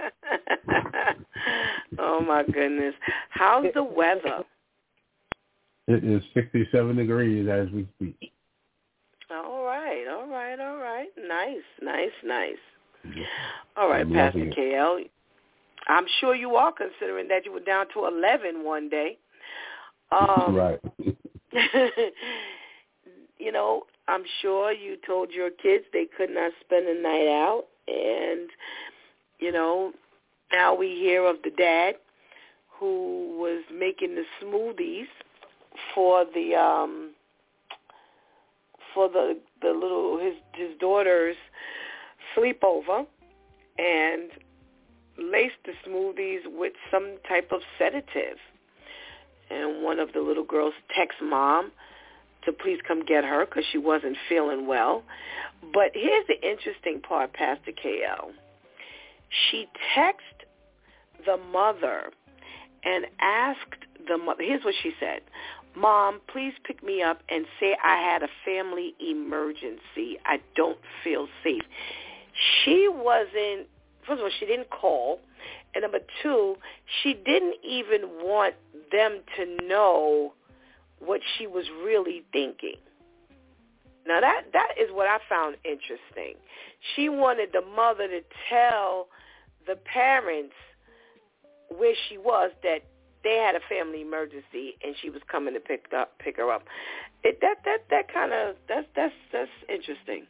Oh, my goodness. How's the weather? It is 67 degrees as we speak. All right. Nice. All right, Pastor KL. I'm sure you are, considering that you were down to 11 one day. Right. I'm sure you told your kids they could not spend the night out. And, you know, now we hear of the dad who was making the smoothies for the little his daughter's sleepover, and laced the smoothies with some type of sedative. And one of the little girls texts mom to please come get her because she wasn't feeling well. But here's the interesting part, Pastor KL. She texted the mother and asked the mother, here's what she said: Mom, please pick me up and say I had a family emergency. I don't feel safe. She wasn't, first of all, she didn't call. And number two, she didn't even want them to know what she was really thinking. Now, that is what I found interesting. She wanted the mother to tell the parents where she was, that they had a family emergency and she was coming to pick her up. That's interesting.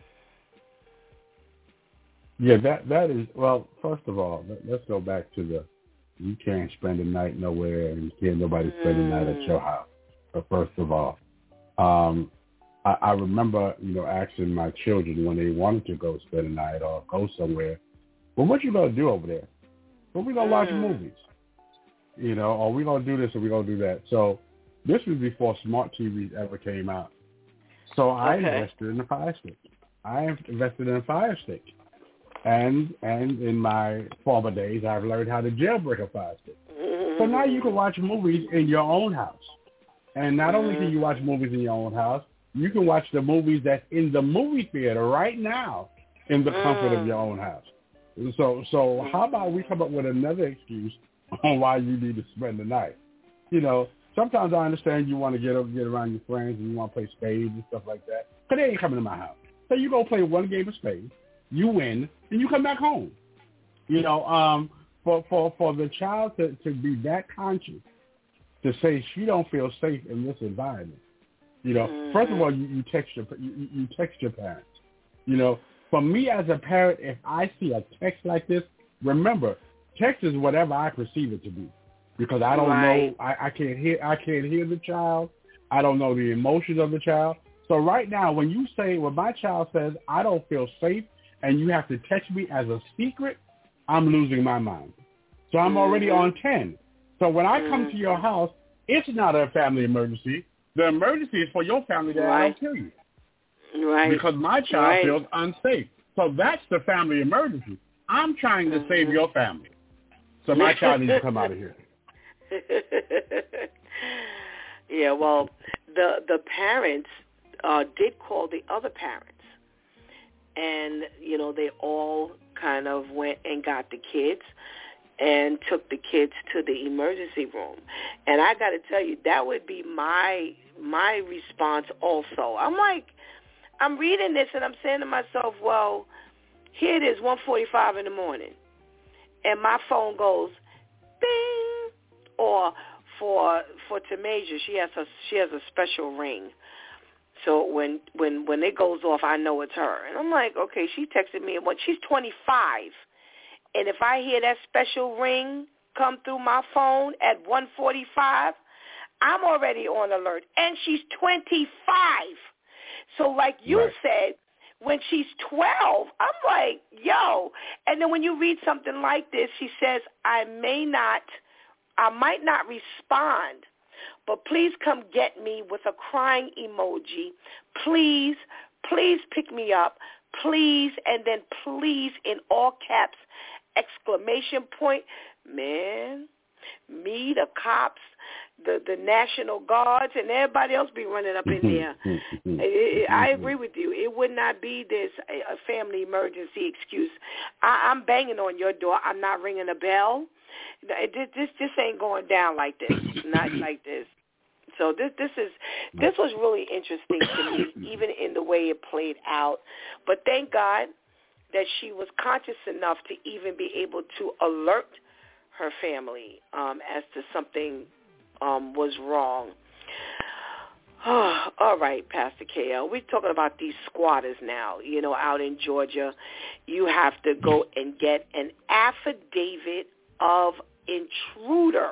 Yeah, that is, well, first of all, let's go back to you can't spend the night nowhere and can't nobody spend the night at your house. So first of all, I remember, asking my children when they wanted to go spend the night or go somewhere, well, what you going to do over there? Well, we're going to watch movies, or we're going to do this or we're going to do that. So this was before smart TVs ever came out. So I invested in a Fire Stick. And in my former days, I've learned how to jailbreak a Fire Stick. So now you can watch movies in your own house. And not only can you watch movies in your own house, you can watch the movies that's in the movie theater right now in the comfort of your own house. So how about we come up with another excuse on why you need to spend the night? Sometimes I understand you want to get around your friends and you want to play spades and stuff like that, but they ain't coming to my house. So you go play one game of spades, you win, and you come back home. For the child to be that conscious, to say she don't feel safe in this environment. First of all, you text your parents. For me as a parent, if I see a text like this, remember, text is whatever I perceive it to be, because I don't know, I can't hear the child, I don't know the emotions of the child. So right now, when my child says I don't feel safe, and you have to text me as a secret, I'm losing my mind. So I'm already on 10. So when I come to your house, it's not a family emergency. The emergency is for your family that I don't kill you. Right. Because my child feels unsafe. So that's the family emergency. I'm trying to save your family. So my child needs to come out of here. Yeah, well, the parents did call the other parents. And, they all kind of went and got the kids and took the kids to the emergency room. And I got to tell you, that would be my response also. I'm reading this and I'm saying to myself, well, here it is, 1:45 in the morning. And my phone goes, bing. Or for Tamasia, she has a special ring. So when it goes off, I know it's her. And I'm like, okay, she texted me. When she's 25, and if I hear that special ring come through my phone at 1:45, I'm already on alert. And she's 25. So like you said, when she's 12, I'm like, yo. And then when you read something like this, she says, I might not respond, but please come get me with a crying emoji. Please, please pick me up. Please, and then please in all caps, exclamation point. Man, me, the cops, the National Guards, and everybody else be running up in there. I agree with you. It would not be this a family emergency excuse. I'm banging on your door. I'm not ringing a bell. This ain't going down like this. Not like this. So this was really interesting to me, even in the way it played out. But thank God that she was conscious enough to even be able to alert her family as to something was wrong. All right, Pastor KL. We're talking about these squatters now. Out in Georgia, you have to go and get an affidavit of intruder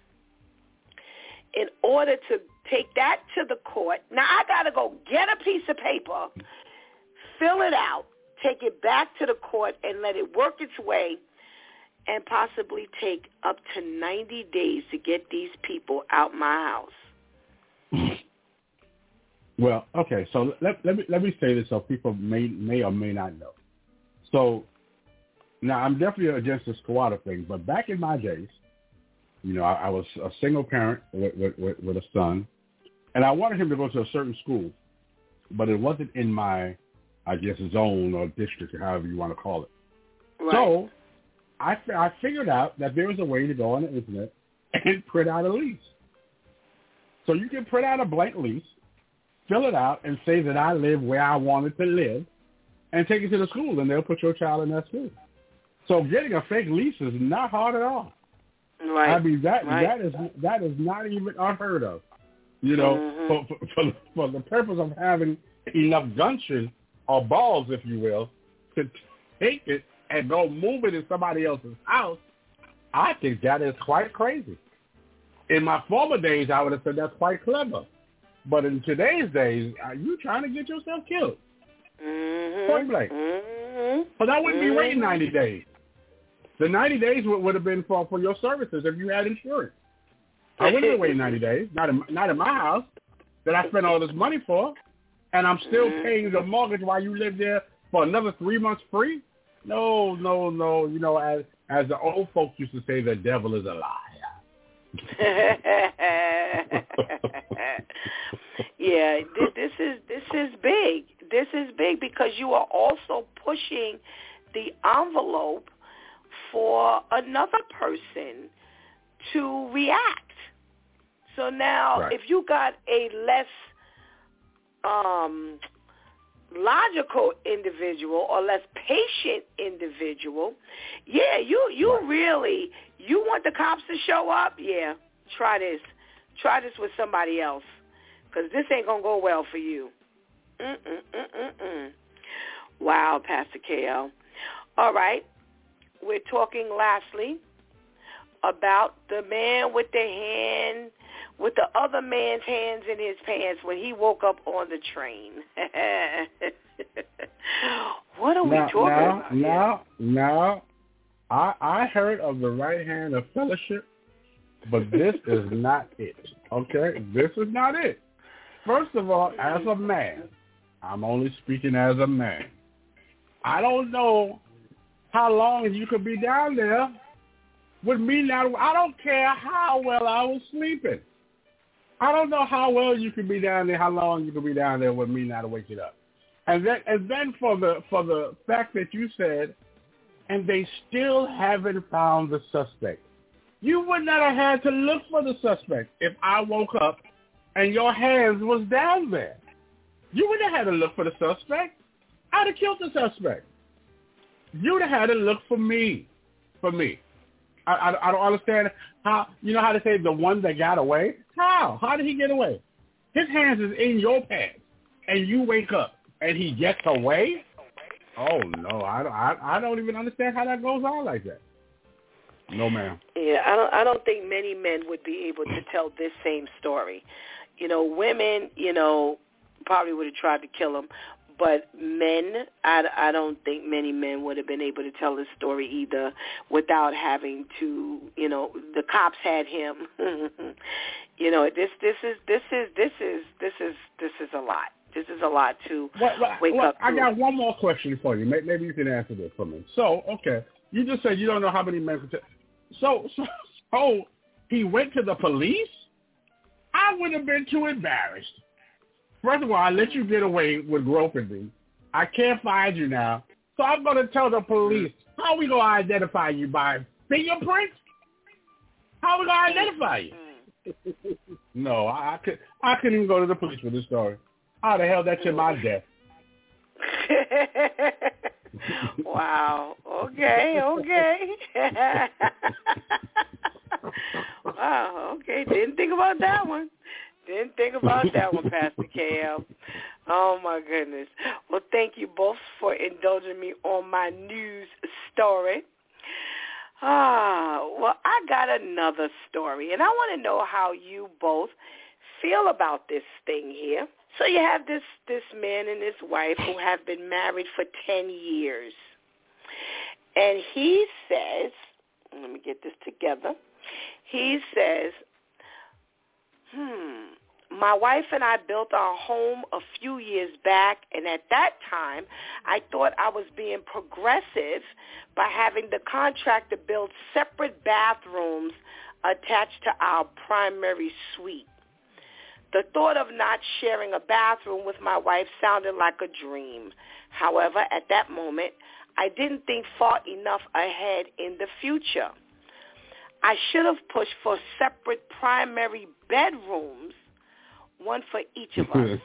in order to take that to the court. Now, I got to go get a piece of paper, fill it out, take it back to the court, and let it work its way, and possibly take up to 90 days to get these people out my house. Well, okay, so let me say this so people may or may not know. So now I'm definitely against the squatter thing, but back in my days, I was a single parent with a son, and I wanted him to go to a certain school, but it wasn't in my, I guess, zone or district or however you want to call it. Right. So I figured out that there was a way to go on the internet and print out a lease. So you can print out a blank lease, fill it out, and say that I live where I wanted to live, and take it to the school, and they'll put your child in that school. So getting a fake lease is not hard at all. Right. I mean, that is not even unheard of. For the purpose of having enough gumption or balls, if you will, to take it and go move it in somebody else's house, I think that is quite crazy. In my former days, I would have said that's quite clever. But in today's days, are you trying to get yourself killed? Point blank. But I wouldn't be waiting 90 days. The 90 days would have been for your services if you had insurance. I wouldn't have waited 90 days, not in my house that I spent all this money for, and I'm still paying the mortgage while you live there for another 3 months free. No. As the old folks used to say, the devil is a liar. Yeah, this is big. This is big because you are also pushing the envelope for another person to react. So now, right. If you got a less logical individual or less patient individual, yeah, you right. Really, you want the cops to show up? Yeah, try this with somebody else, because this ain't going to go well for you. Wow, Pastor KL. All right, we're talking lastly about the man with the other man's hands in his pants when he woke up on the train. What are we talking about? Now, I heard of the right hand of fellowship, but this is not it, okay? This is not it. First of all, as a man, I'm only speaking as a man, I don't know how long you could be down there with me now. I don't care how well I was sleeping. I don't know how well you could be down there, how long you could be down there with me now to wake it up. And then for the fact that you said, and they still haven't found the suspect. You would not have had to look for the suspect if I woke up and your hands was down there. You wouldn't have had to look for the suspect. I'd have killed the suspect. You'd have had to look for me. I don't understand how, how to say the one that got away? How? How did he get away? His hands is in your pants, and you wake up, and he gets away? Oh, no, I don't even understand how that goes on like that. No, ma'am. Yeah, I don't think many men would be able to tell this same story. Women, probably would have tried to kill him. But men, I don't think many men would have been able to tell this story either without having to, the cops had him. This is a lot. This is a lot to wake up to. I got one more question for you. Maybe you can answer this for me. So, okay, you just said you don't know how many men could tell. So he went to the police? I would have been too embarrassed. First of all, I let you get away with groping me. I can't find you now. So I'm going to tell the police, how are we going to identify you? By fingerprints? How are we going to identify you? No, I couldn't even go to the police for this story. How the hell that's in my death? Wow. Okay. Wow, okay. Didn't think about that one. Didn't think about that one, Pastor KL. Oh, my goodness. Well, thank you both for indulging me on my news story. Well, I got another story, and I want to know how you both feel about this thing here. So you have this man and his wife who have been married for 10 years. And he says, let me get this together. He says, my wife and I built our home a few years back, and at that time, I thought I was being progressive by having the contractor build separate bathrooms attached to our primary suite. The thought of not sharing a bathroom with my wife sounded like a dream. However, at that moment, I didn't think far enough ahead in the future. I should have pushed for separate primary bedrooms, one for each of us.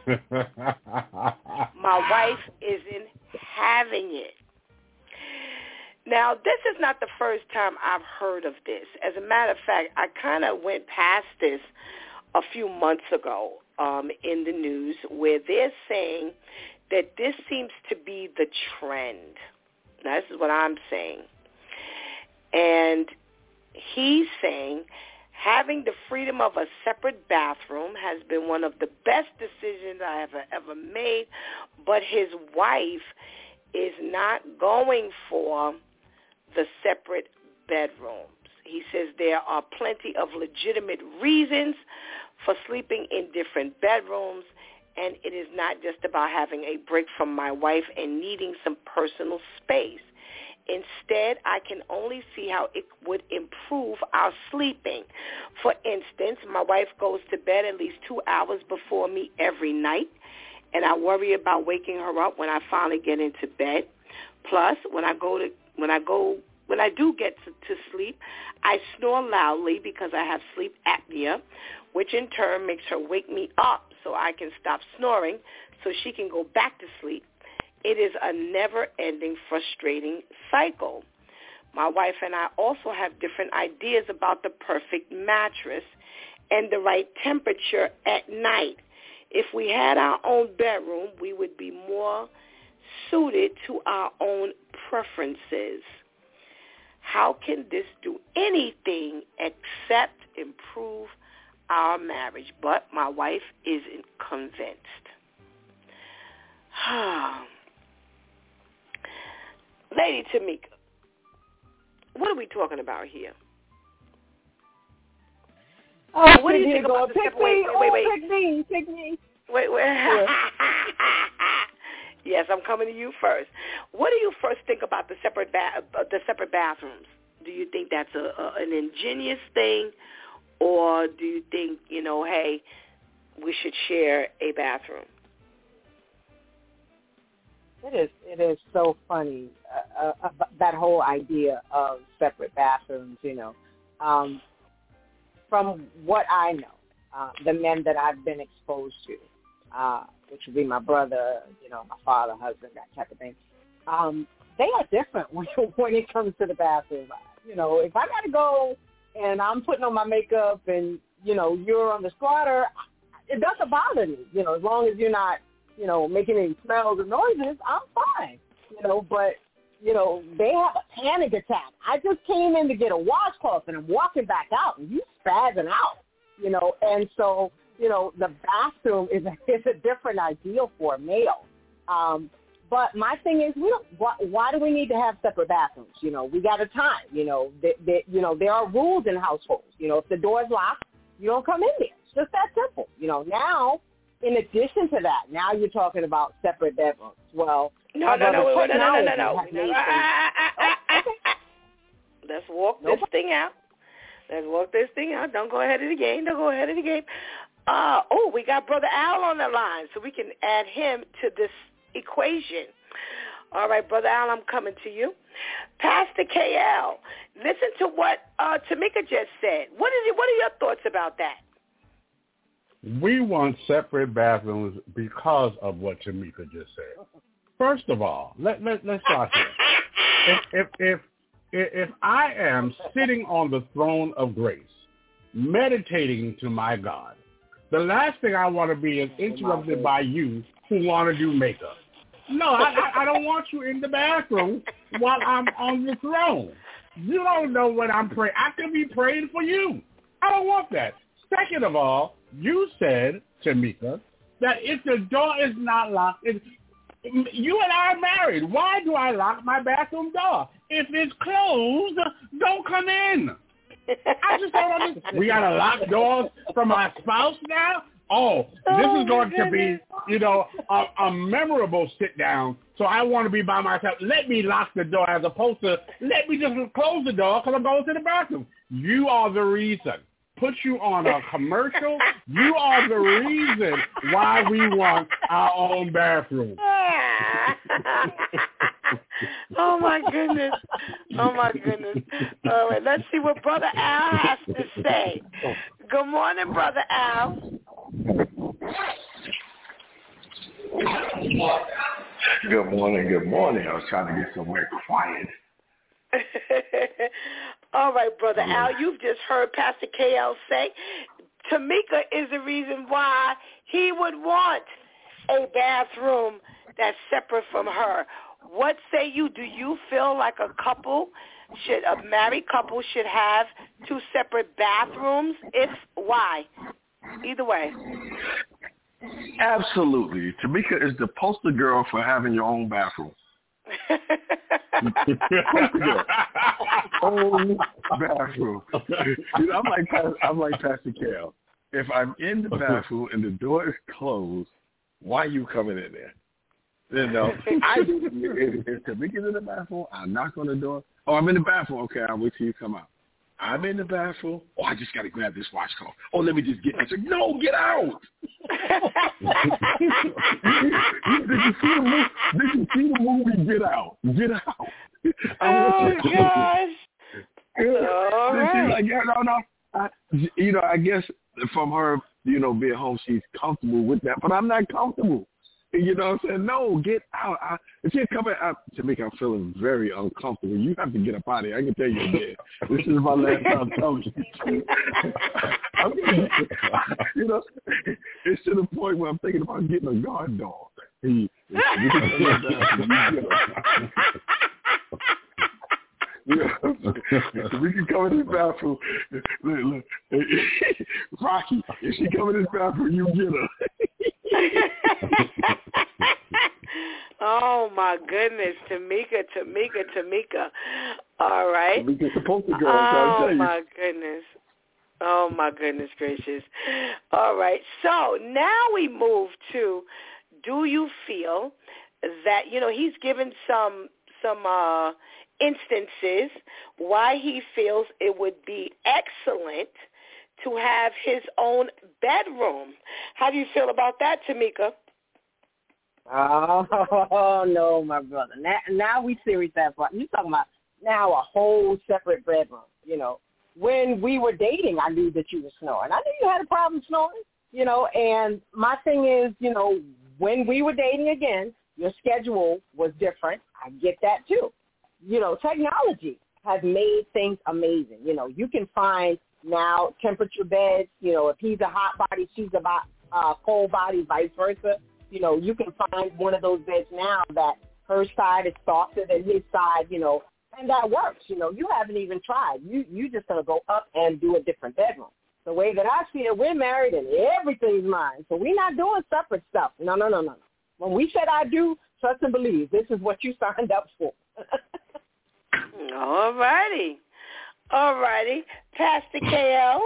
My wife isn't having it. Now, this is not the first time I've heard of this. As a matter of fact, I kind of went past this a few months ago in the news, where they're saying that this seems to be the trend. Now, this is what I'm saying. And he's saying having the freedom of a separate bathroom has been one of the best decisions I have ever made, but his wife is not going for the separate bedrooms. He says there are plenty of legitimate reasons for sleeping in different bedrooms, and it is not just about having a break from my wife and needing some personal space. Instead, I can only see how it would improve our sleeping. For instance, my wife goes to bed at least 2 hours before me every night, and I worry about waking her up when I finally get into bed. Plus, when I do get to sleep, I snore loudly because I have sleep apnea, which in turn makes her wake me up so I can stop snoring so she can go back to sleep. It is a never-ending, frustrating cycle. My wife and I also have different ideas about the perfect mattress and the right temperature at night. If we had our own bedroom, we would be more suited to our own preferences. How can this do anything except improve our marriage? But my wife isn't convinced. Lady Tamika, what are we talking about here? Oh, what do you think about the wait. Pick me. Wait. Yeah. Yes, I'm coming to you first. What do you first think about the separate bathrooms? Do you think that's an ingenious thing, or do you think, hey, we should share a bathroom? It is so funny, that whole idea of separate bathrooms, From what I know, the men that I've been exposed to, which would be my brother, my father, husband, that type of thing, they are different when it comes to the bathroom. If I got to go and I'm putting on my makeup and, you're on the squatter, it doesn't bother me, as long as you're not, making any smells or noises, I'm fine, but, they have a panic attack. I just came in to get a washcloth and I'm walking back out and you spazzing out, and so, the bathroom is a different ideal for a male. But my thing is, why do we need to have separate bathrooms? We got a time, there are rules in households. If the door is locked, you don't come in there. It's just that simple. Now, in addition to that, now you're talking about separate bedrooms. Well, no. Let's walk this thing out. Don't go ahead of the game. We got Brother Al on the line, so we can add him to this equation. All right, Brother Al, I'm coming to you. Pastor KL, listen to what Tamika just said. What are your thoughts about that? We want separate bathrooms because of what Tamika just said. First of all, let's start here. If I am sitting on the throne of grace, meditating to my God, The last thing I want to be is interrupted by you who want to do makeup. No, I don't want you in the bathroom while I'm on the throne. You don't know what I'm praying. I could be praying for you. I don't want that. Second of all, you said, Tamika, that if the door is not locked, you and I are married. Why do I lock my bathroom door? If it's closed, don't come in. I just don't understand. We got to lock doors from our spouse now? Oh, this is going to be, a memorable sit-down. So I want to be by myself. Let me lock the door as opposed to let me just close the door because I'm going to the bathroom. You are the reason. Put you on a commercial. You are the reason why we want our own bathroom. Oh, my goodness. Oh, my goodness. All right, let's see what Brother Al has to say. Good morning, Brother Al. Good morning. I was trying to get somewhere quiet. All right, Brother Al, you've just heard Pastor KL say Tamika is the reason why he would want a bathroom that's separate from her. What say you? Do you feel like a married couple should have two separate bathrooms? If, why? Either way. Absolutely. Tamika is the poster girl for having your own bathroom. Own bathroom. I'm like Pastor Cal. If I'm in the bathroom and the door is closed, why are you coming in there? If Tamika's in the bathroom, I knock on the door. Oh, I'm in the bathroom. Okay, I'll wait till you come out. I'm in the bathroom. Oh, I just got to grab this washcloth. Oh, let me just get this. No, get out. Did you see the movie Get Out? Get Out. Oh, gosh. All right. Like, no. I guess from her, being home, she's comfortable with that. But I'm not comfortable. You know what I'm saying? No, get out. If you're coming out to make I'm feeling very uncomfortable, you have to get up out of here. I can tell you that. This is my last time telling you. It's to the point where I'm thinking about getting a guard dog. We can come in this bathroom. Look. Rocky, if she come in this bathroom, you get her. Oh, my goodness. Tamika. All right. Tamika's supposed to go. Oh, my goodness. Oh, my goodness gracious. All right. So now we move to, do you feel that, he's given some instances why he feels it would be excellent to have his own bedroom. How do you feel about that, Tamika? Oh, no, my brother. Now we serious that part. You're talking about now a whole separate bedroom. When we were dating, I knew that you were snoring. I knew you had a problem snoring, and my thing is, when we were dating again, your schedule was different. I get that too. Technology has made things amazing. You can find now temperature beds. If he's a hot body, she's a cold body, vice versa. You can find one of those beds now that her side is softer than his side, and that works. You haven't even tried. You just going to go up and do a different bedroom. The way that I see it, we're married and everything's mine. So we're not doing separate stuff. No. When we said I do, trust and believe, this is what you signed up for. All righty. Pastor KL,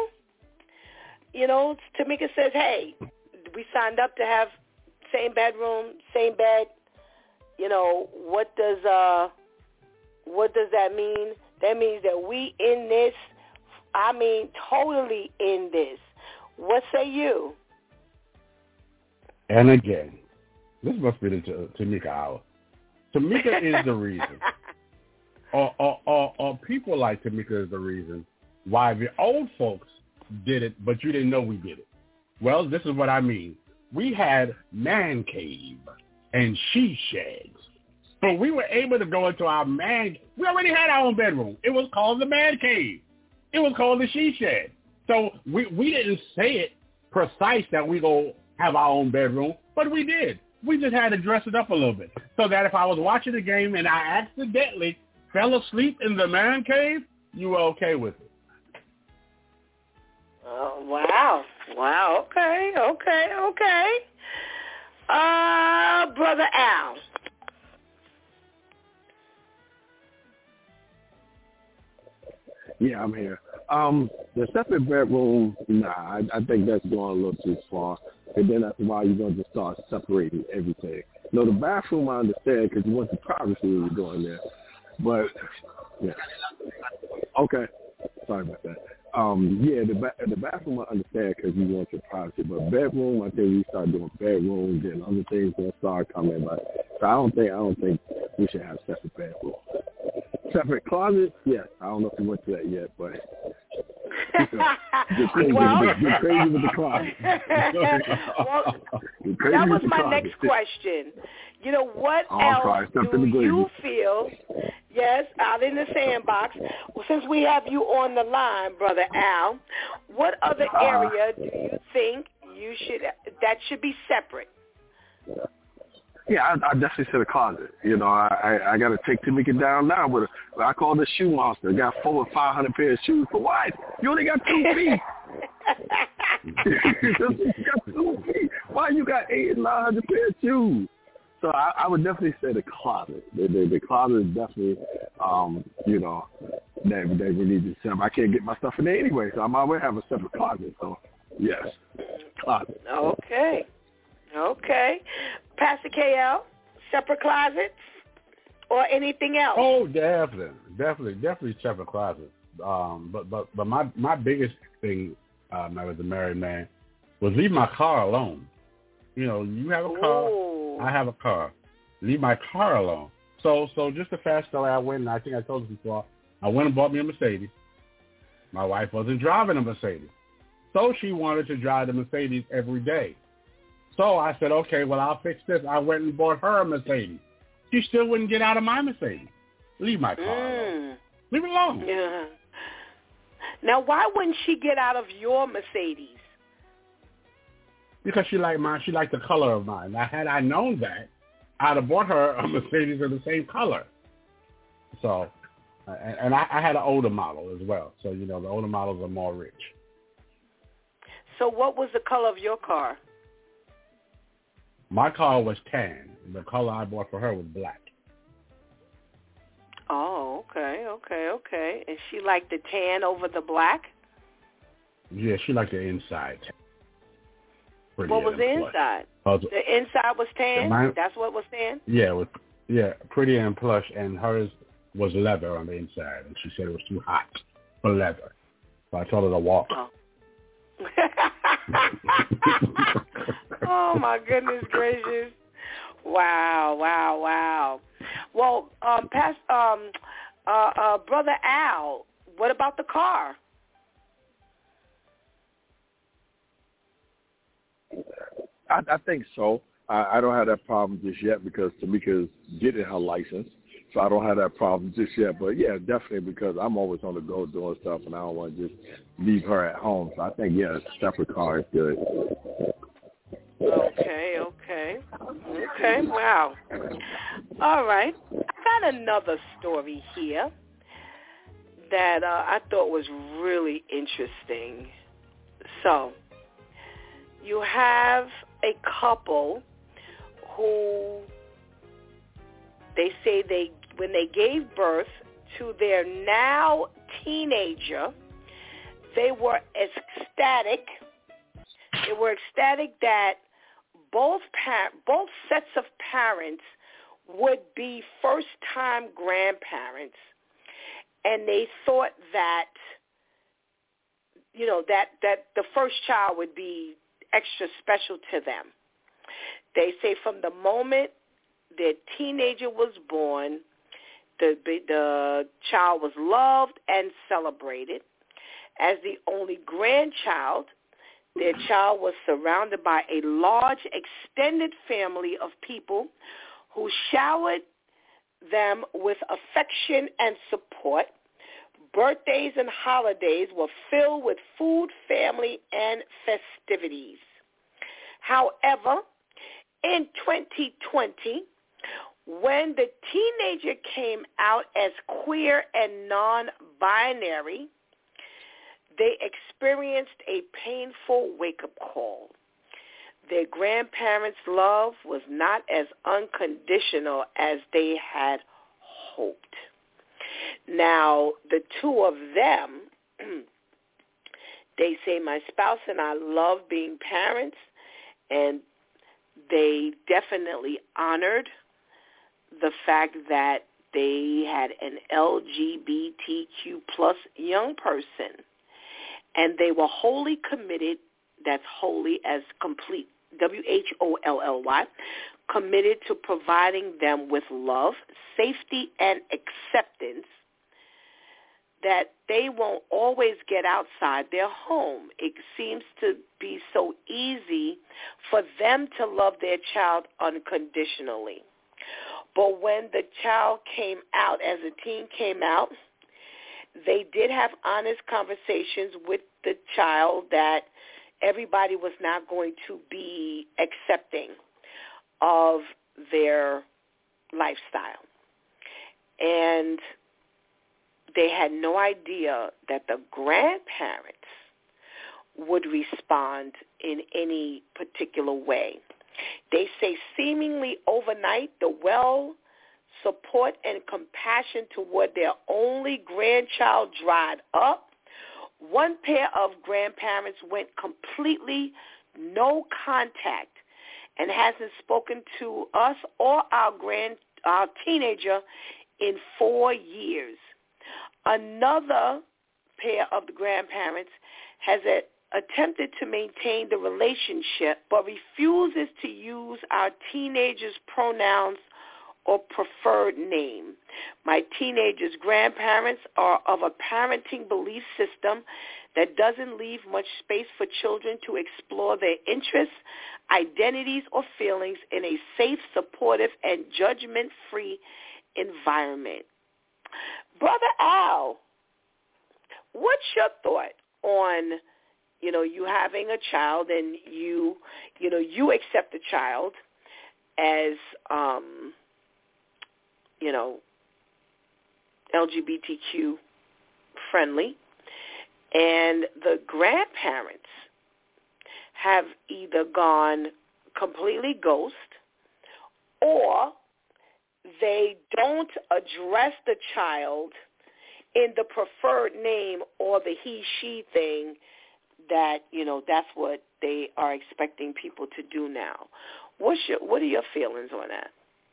Tamika says, hey, we signed up to have same bedroom, same bed. What does that mean? That means that we in this, totally in this. What say you? And again, this must be the Tamika hour. Tamika is the reason. Or people like Tamika is the reason why the old folks did it, but you didn't know we did it. Well, this is what I mean. We had man cave and she sheds. So we were able to go into our we already had our own bedroom. It was called the man cave. It was called the she shed. So we didn't say it precise that we go have our own bedroom, but we did. We just had to dress it up a little bit so that if I was watching the game and I accidentally fell asleep in the man cave, you were okay with it. Oh, wow. Wow. Okay. Brother Al. Yeah, I'm here. The separate bedroom, nah, I think that's going a little too far. And then after a while, you're going to start separating everything. No, the bathroom, I understand, because you want the privacy when you're going there. But, yeah. Okay. Sorry about that. Yeah, the bathroom, I understand, because you want your privacy. But bedroom, I think we start doing bedrooms and other things will start coming. But so I don't think we should have separate bedrooms. Separate closet, yes. I don't know if we went to that yet, but get crazy with the closet. Well, that was my next question. You know, what else do you feel, yes, out in the sandbox, well, since we have you on the line, Brother Al, what other area do you think that should be separate? Yeah, I definitely said a closet. You know, I got to take Tamika down now with I call the shoe monster. I got 400 or 500 pairs of shoes. For what? You only got 2 feet. You got 2 feet. Why you got 800 and 900 pairs of shoes? So I would definitely say the closet. The closet is definitely, you know, that we need to set. I can't get my stuff in there anyway, so I might well have a separate closet. So, yes, closet. Okay. Pastor KL, separate closets or anything else? Oh, definitely separate closets. But my biggest thing, I was a married man, was leave my car alone. You know, you have a car, I have a car. Leave my car alone. So just a fast story, I went, and I think I told you before, I went and bought me a Mercedes. My wife wasn't driving a Mercedes. So she wanted to drive the Mercedes every day. So I said, okay, well, I'll fix this. I went and bought her a Mercedes. She still wouldn't get out of my Mercedes. Leave my car alone. Leave it alone. Yeah. Now, why wouldn't she get out of your Mercedes? Because she liked mine. She liked the color of mine. Now, had I known that, I'd have bought her a Mercedes of the same color. So, and I had an older model as well. So, you know, the older models are more rich. So what was the color of your car? My car was tan. The color I bought for her was black. Oh, okay. And she liked the tan over the black? Yeah, she liked the inside. What was the inside? The inside was tan? That's what was tan? Yeah, pretty and plush, and hers was leather on the inside, and she said it was too hot for leather. So I told her to walk. Oh. Oh, my goodness gracious. Wow. Well, Brother Al, what about the car? I think so. I don't have that problem just yet because Tamika's getting her license, so I don't have that problem just yet. But, yeah, definitely because I'm always on the go doing stuff, and I don't want to just leave her at home. So I think, yeah, a separate car is good. Okay, wow. All right. I got another story here that I thought was really interesting. So, you have a couple who they say when they gave birth to their now teenager, they were ecstatic. They were ecstatic that both sets of parents would be first-time grandparents, and they thought that, you know, that the first child would be extra special to them. They say from the moment their teenager was born, the child was loved and celebrated. As the only grandchild, their child was surrounded by a large extended family of people who showered them with affection and support. birthdays and holidays were filled with food, family, and festivities. However, in 2020, when the teenager came out as queer and non-binary, they experienced a painful wake-up call. Their grandparents' love was not as unconditional as they had hoped. Now, the two of them, they say, my spouse and I love being parents, and they definitely honored the fact that they had an LGBTQ plus young person, and they were wholly committed, that's wholly as complete, WHOLLY, committed to providing them with love, safety, and acceptance, that they won't always get outside their home. It seems to be so easy for them to love their child unconditionally. But when the child came out, as a teen came out, they did have honest conversations with the child that everybody was not going to be accepting of their lifestyle. And they had no idea that the grandparents would respond in any particular way. They say seemingly overnight, the support and compassion toward their only grandchild dried up. One pair of grandparents went completely no contact and hasn't spoken to us or our teenager in 4 years. Another pair of the grandparents has attempted to maintain the relationship but refuses to use our teenager's pronouns or preferred name. My teenager's grandparents are of a parenting belief system that doesn't leave much space for children to explore their interests, identities, or feelings in a safe, supportive, and judgment-free environment. Brother Al, what's your thought on, you having a child and you accept the child as, LGBTQ friendly, and the grandparents have either gone completely ghost or they don't address the child in the preferred name or the he-she thing that, that's what they are expecting people to do now. What are your feelings on that?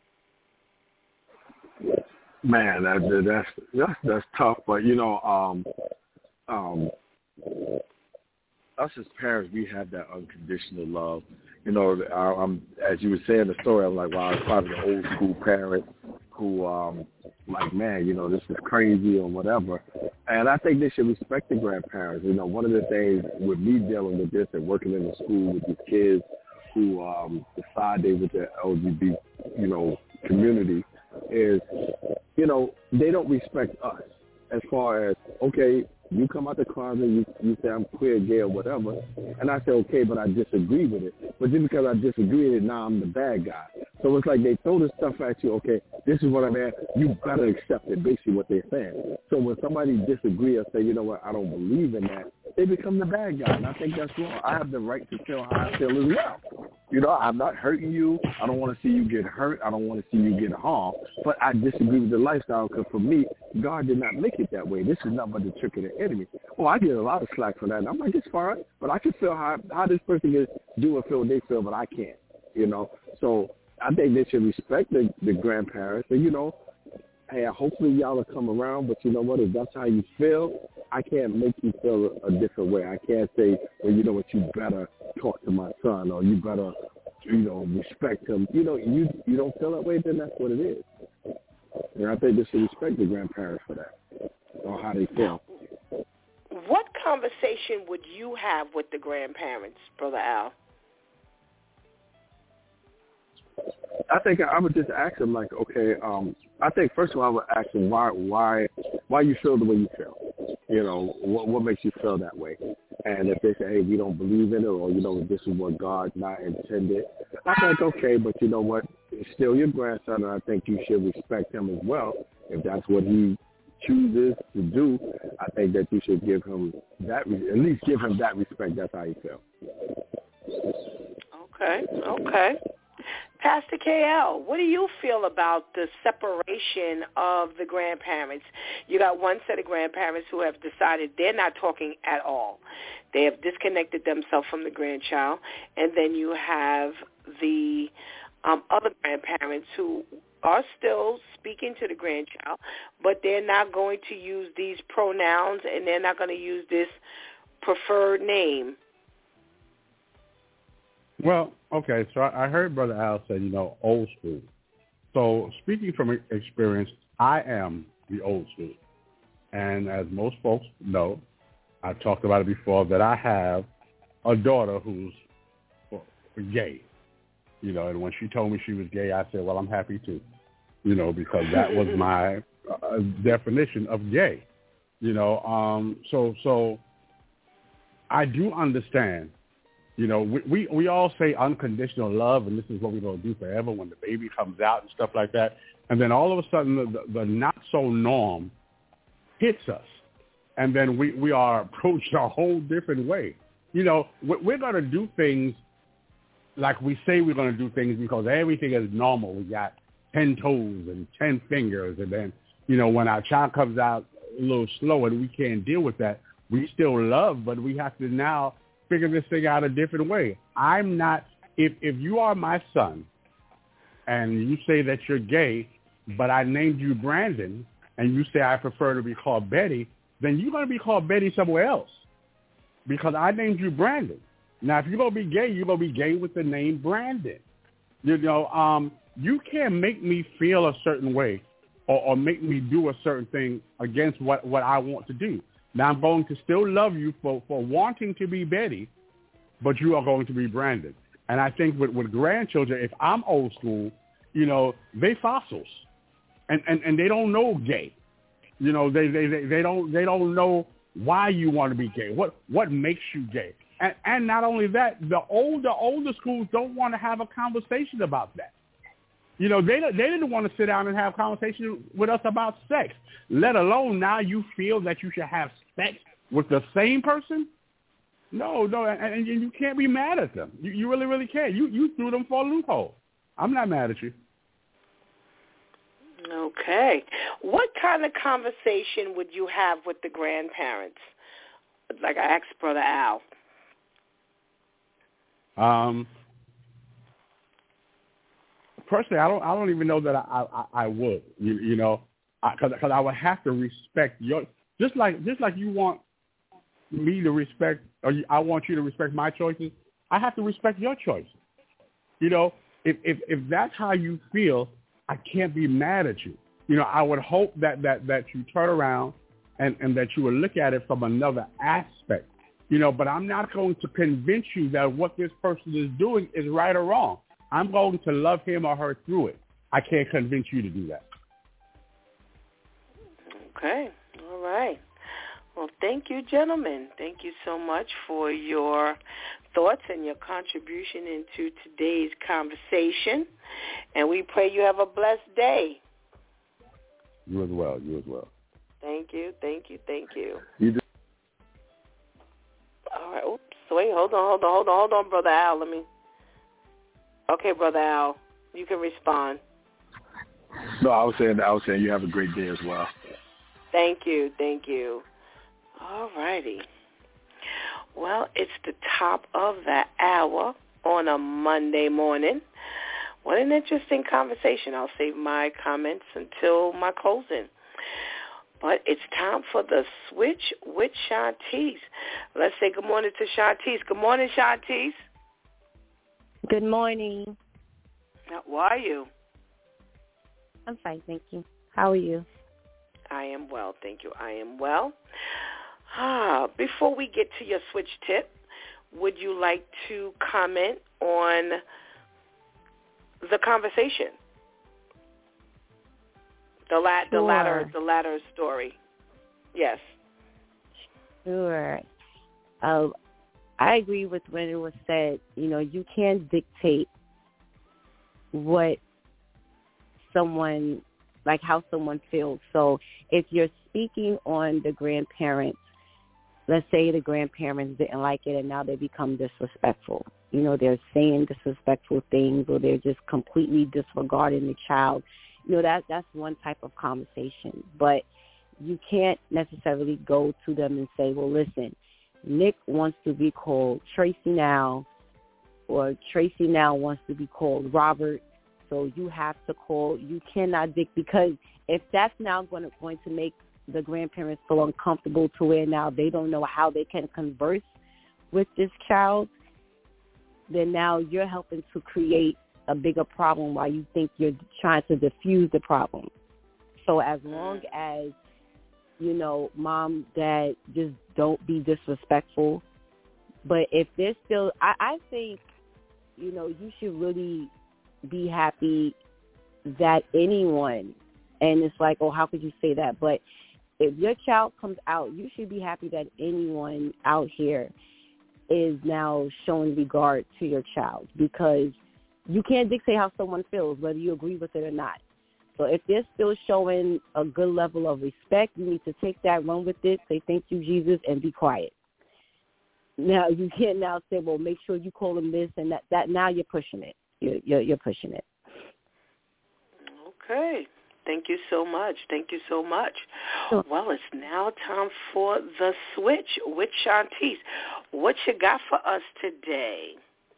Man, that's tough. But us as parents, we have that unconditional love. I'm, as you were saying the story, I'm like, wow, it's probably the old school parent who, like, man, this is crazy or whatever. And I think they should respect the grandparents. One of the things with me dealing with this and working in the school with these kids who decide they with the LGBT, community is, they don't respect us as far as, okay, you come out the closet, you say I'm queer, gay, or whatever, and I say, okay, but I disagree with it. But just because I disagree with it, now I'm the bad guy. So it's like they throw this stuff at you, okay, this is what I'm at, you better accept it, basically what they're saying. So when somebody disagrees or say, you know what, I don't believe in that, they become the bad guy, and I think that's wrong. I have the right to feel how I feel as well. I'm not hurting you. I don't want to see you get hurt. I don't want to see you get harmed. But I disagree with the lifestyle because for me, God did not make it that way. This is not but the trick of the enemy. Well, I get a lot of slack for that. And I'm like, it's fine, but I can feel how this person can do and feel what they feel, but I can't, So I think they should respect the grandparents. And, hey, hopefully y'all will come around, but you know what? If that's how you feel, I can't make you feel a different way. I can't say, well, you know what, you better talk to my son or you better, respect him. You don't feel that way, then that's what it is. And I think they should respect the grandparents for that or how they feel. What conversation would you have with the grandparents, Brother Al? I think I would just ask them, like, okay, I think first of all I would ask them why you feel the way you feel. You know, what makes you feel that way? And if they say, hey, we don't believe in it, or this is what God not intended, I think okay, but you know what? It's still your grandson, and I think you should respect him as well. If that's what he chooses to do, I think that you should give him that, at least give him that respect. That's how you feel. Okay. Pastor KL, what do you feel about the separation of the grandparents? You got one set of grandparents who have decided they're not talking at all. They have disconnected themselves from the grandchild. And then you have the other grandparents who are still speaking to the grandchild, but they're not going to use these pronouns and they're not going to use this preferred name. Well, okay, so I heard Brother Al say, old school. So speaking from experience, I am the old school. And as most folks know, I've talked about it before, that I have a daughter who's gay. And when she told me she was gay, I said, well, I'm happy too, because that was my definition of gay. So I do understand. We all say unconditional love, and this is what we're going to do forever when the baby comes out and stuff like that. And then all of a sudden, the not-so-norm hits us. And then we are approached a whole different way. We're going to do things like we say we're going to do things because everything is normal. We got 10 toes and 10 fingers. And then, when our child comes out a little slow and we can't deal with that, we still love, but we have to now figure this thing out a different way. I'm not, if you are my son and you say that you're gay, but I named you Brandon and you say I prefer to be called Betty, then you're going to be called Betty somewhere else because I named you Brandon. Now, if you're going to be gay, you're going to be gay with the name Brandon. You can't make me feel a certain way or make me do a certain thing against what I want to do. Now, I'm going to still love you for wanting to be Betty, but you are going to be Brandon. And I think with grandchildren, if I'm old school, they fossils. And they don't know gay. They don't know why you want to be gay. What makes you gay? And not only that, the older schools don't want to have a conversation about that. They didn't want to sit down and have a conversation with us about sex, let alone now you feel that you should have sex with the same person? No, and you can't be mad at them. You really, really can't. You threw them for a loophole. I'm not mad at you. Okay. What kind of conversation would you have with the grandparents? Like I asked Brother Al. Personally, I don't even know that I would, because I would have to respect your, just like you want me to respect, or I want you to respect my choices. I have to respect your choices. If that's how you feel, I can't be mad at you. I would hope that you turn around and that you will look at it from another aspect. But I'm not going to convince you that what this person is doing is right or wrong. I'm going to love him or her through it. I can't convince you to do that. Okay. All right. Well, thank you, gentlemen. Thank you so much for your thoughts and your contribution into today's conversation. And we pray you have a blessed day. You as well. Thank you. You do. All right. Oops. Wait, hold on, Brother Al. Okay, Brother Al, you can respond. No, I was saying you have a great day as well. Thank you. All righty. Well, it's the top of the hour on a Monday morning. What an interesting conversation. I'll save my comments until my closing. But it's time for the switch with Shantice. Let's say good morning to Shantice. Good morning, Shantice. Good morning. How are you? I'm fine, thank you. How are you? I am well, thank you. I am well. Before we get to your switch tip, would you like to comment on the conversation? The latter story. Yes. Sure. I agree with when it was said, you can't dictate what someone, like how someone feels. So if you're speaking on the grandparents, let's say the grandparents didn't like it and now they become disrespectful. They're saying disrespectful things or they're just completely disregarding the child. That's one type of conversation. But you can't necessarily go to them and say, well, listen, Nick wants to be called Tracy now, or Tracy now wants to be called Robert, so you have to call. You cannot because if that's now going to make the grandparents feel uncomfortable to where now they don't know how they can converse with this child, then now you're helping to create a bigger problem while you think you're trying to diffuse the problem. So as long as, mom, dad, just don't be disrespectful. But if they're still, I think, you should really be happy that anyone, and it's like, oh, how could you say that? But if your child comes out, you should be happy that anyone out here is now showing regard to your child, because you can't dictate how someone feels, whether you agree with it or not. So if they're still showing a good level of respect, you need to take that, run with it, say thank you, Jesus, and be quiet. Now, you can't now say, well, make sure you call them this and that. Now you're pushing it. You're pushing it. Okay. Thank you so much. Sure. Well, it's now time for the switch with Shantice. What you got for us today?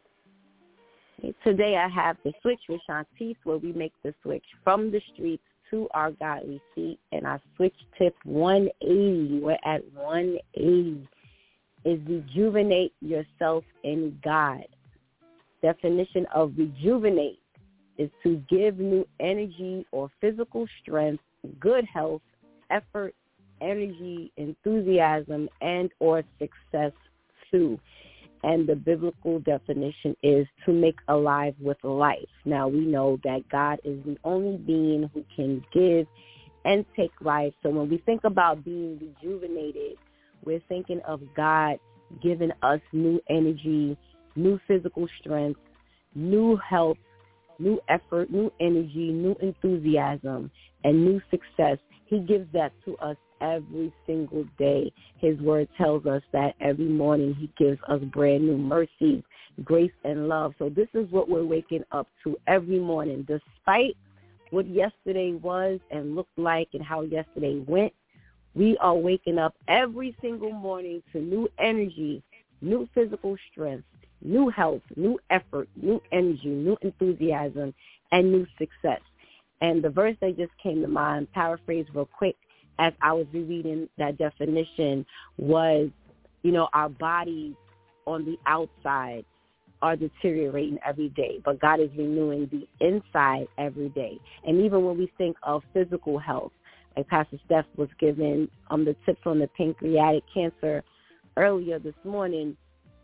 Today I have the switch with Shantice, where we make the switch from the streets to our godly seat. And our switch tip 180, we're at 180, is rejuvenate yourself in God. Definition of rejuvenate is to give new energy or physical strength, good health, effort, energy, enthusiasm, and or success to. And the biblical definition is to make alive with life. Now, we know that God is the only being who can give and take life. So when we think about being rejuvenated, we're thinking of God giving us new energy, new physical strength, new health, new effort, new energy, new enthusiasm, and new success. He gives that to us every single day. His word tells us that every morning he gives us brand new mercy, grace, and love. So this is what we're waking up to every morning. Despite what yesterday was and looked like and how yesterday went, we are waking up every single morning to new energy, new physical strength, new health, new effort, new energy, new enthusiasm, and new success. And the verse that just came to mind, paraphrase real quick, as I was rereading that definition, was, our bodies on the outside are deteriorating every day, but God is renewing the inside every day. And even when we think of physical health, like Pastor Steph was given the tips on the pancreatic cancer earlier this morning,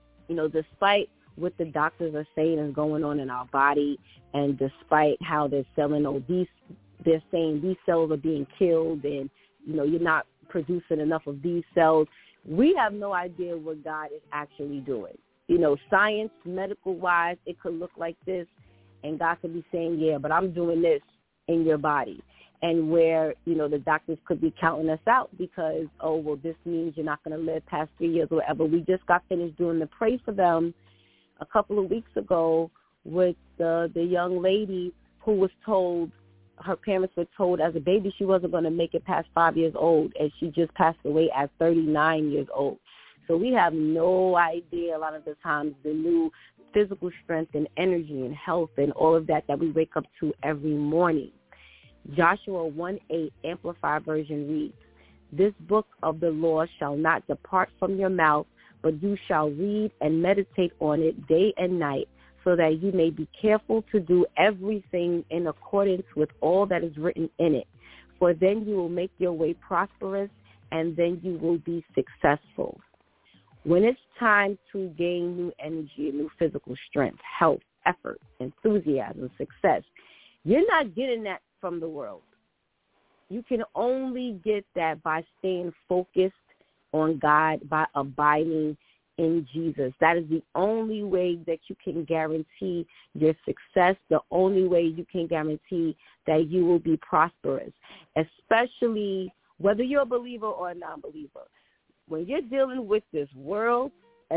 despite what the doctors are saying is going on in our body, and despite how they're selling they're saying these cells are being killed and, you're not producing enough of these cells, we have no idea what God is actually doing. Science, medical-wise, it could look like this, and God could be saying, yeah, but I'm doing this in your body. And where, the doctors could be counting us out because, oh, well, this means you're not going to live past 3 years or whatever. We just got finished doing the Pray for Them a couple of weeks ago with the young lady who was told, her parents were told as a baby she wasn't going to make it past 5 years old, and she just passed away at 39 years old. So we have no idea a lot of the times the new physical strength and energy and health and all of that we wake up to every morning. Joshua 1:8 Amplified Version reads, "This book of the law shall not depart from your mouth, but you shall read and meditate on it day and night, so that you may be careful to do everything in accordance with all that is written in it. For then you will make your way prosperous, and then you will be successful." When it's time to gain new energy, new physical strength, health, effort, enthusiasm, success, you're not getting that from the world. You can only get that by staying focused on God, by abiding in Jesus. That is the only way that you can guarantee your success, the only way you can guarantee that you will be prosperous, especially whether you're a believer or a non-believer. When you're dealing with this world,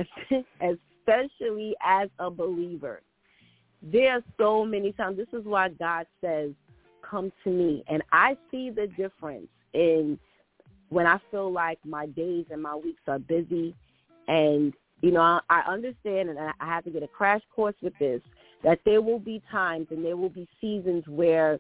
especially as a believer, there are so many times. This is why God says, come to me. And I see the difference in when I feel like my days and my weeks are busy. And, you know, I understand, and I have to get a crash course with this, that there will be times and there will be seasons where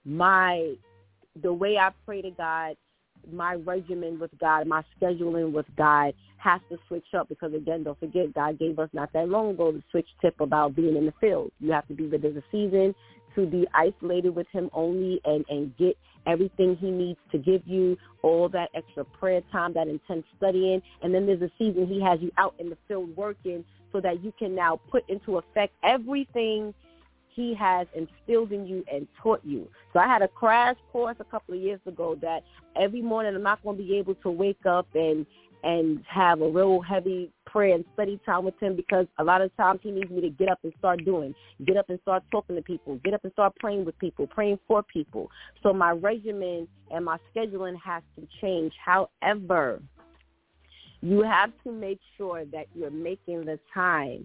the way I pray to God, my regimen with God, my scheduling with God has to switch up because, again, don't forget, God gave us not that long ago the switch tip about being in the field. You have to be where there's a season to be isolated with him only and get everything he needs to give you, all that extra prayer time, that intense studying. And then there's a season he has you out in the field working so that you can now put into effect everything he has instilled in you and taught you. So I had a crash course a couple of years ago that every morning I'm not going to be able to wake up and have a real heavy prayer and study time with him because a lot of times he needs me to get up and start doing, get up and start talking to people, get up and start praying with people, praying for people. So my regimen and my scheduling has to change. However, you have to make sure that you're making the time